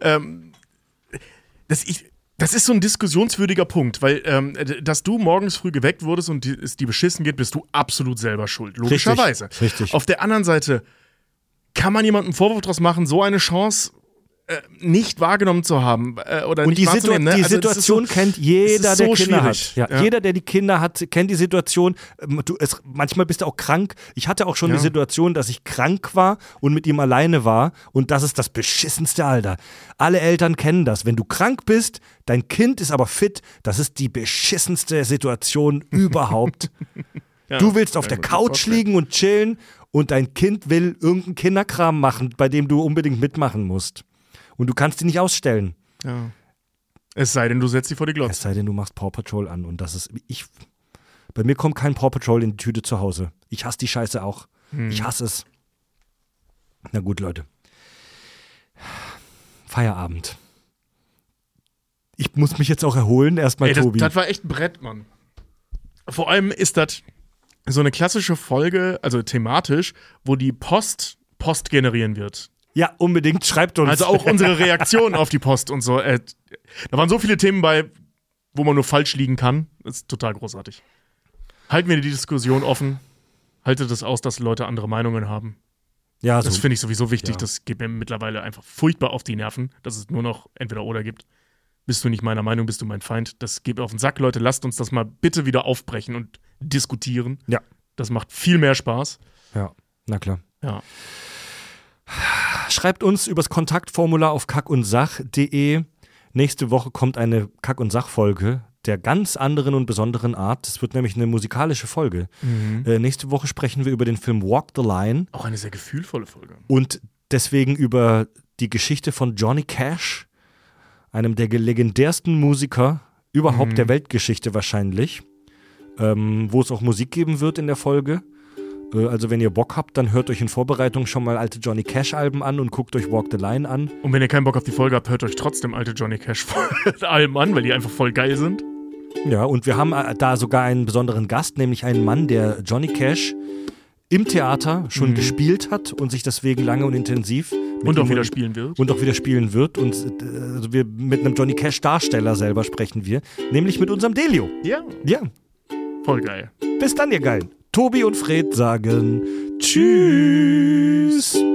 das ist so ein diskussionswürdiger Punkt, weil, dass du morgens früh geweckt wurdest und es dir beschissen geht, bist du absolut selber schuld, logischerweise. Richtig. Auf der anderen Seite kann man jemandem einen Vorwurf draus machen, so eine Chance nicht wahrgenommen zu haben oder und nicht die wahrzunehmen. Ne? Die Also Situation kennt jeder, der Kinder hat. Ja. Jeder, der die Kinder hat, kennt die Situation. Manchmal bist du auch krank. Ich hatte auch schon die Situation, dass ich krank war und mit ihm alleine war. Und das ist das Beschissenste, Alter. Alle Eltern kennen das. Wenn du krank bist, dein Kind ist aber fit, das ist die beschissenste Situation überhaupt. Ja, du willst auf der Couch liegen und chillen und dein Kind will irgendeinen Kinderkram machen, bei dem du unbedingt mitmachen musst. Und du kannst die nicht ausstellen. Ja. Es sei denn, du setzt sie vor die Glotze. Es sei denn, du machst Paw Patrol an. Und das ist, bei mir kommt kein Paw Patrol in die Tüte zu Hause. Ich hasse die Scheiße auch. Ich hasse es. Na gut, Leute. Feierabend. Ich muss mich jetzt auch erholen. Erstmal, Tobi. Das war echt ein Brett, Mann. Vor allem ist das so eine klassische Folge, also thematisch, wo die Post generieren wird. Ja, unbedingt, schreibt uns. Also auch unsere Reaktion auf die Post und so. Da waren so viele Themen bei, wo man nur falsch liegen kann. Das ist total großartig. Halten wir die Diskussion offen. Haltet es aus, dass Leute andere Meinungen haben. Ja, das finde ich sowieso wichtig. Ja. Das geht mir mittlerweile einfach furchtbar auf die Nerven, dass es nur noch entweder oder gibt. Bist du nicht meiner Meinung, bist du mein Feind. Das geht mir auf den Sack, Leute. Lasst uns das mal bitte wieder aufbrechen und diskutieren. Ja. Das macht viel mehr Spaß. Ja, na klar. Ja. Schreibt uns übers Kontaktformular auf kackundsach.de. Nächste Woche kommt eine Kack- und Sach-Folge der ganz anderen und besonderen Art. Das wird nämlich eine musikalische Folge. Nächste Woche sprechen wir über den Film Walk the Line. Auch eine sehr gefühlvolle Folge. Und deswegen über die Geschichte von Johnny Cash, einem der legendärsten Musiker überhaupt der Weltgeschichte wahrscheinlich, wo es auch Musik geben wird in der Folge. Also wenn ihr Bock habt, dann hört euch in Vorbereitung schon mal alte Johnny Cash-Alben an und guckt euch Walk the Line an. Und wenn ihr keinen Bock auf die Folge habt, hört euch trotzdem alte Johnny Cash-Alben an, weil die einfach voll geil sind. Ja, und wir haben da sogar einen besonderen Gast, nämlich einen Mann, der Johnny Cash im Theater schon gespielt hat und sich deswegen lange und intensiv und auch wieder spielen wird. Und auch wieder spielen wird. Und also wir mit einem Johnny Cash-Darsteller selber sprechen wir, nämlich mit unserem Delio. Ja. Ja. Voll geil. Bis dann, ihr Geilen. Tobi und Fred sagen Tschüss.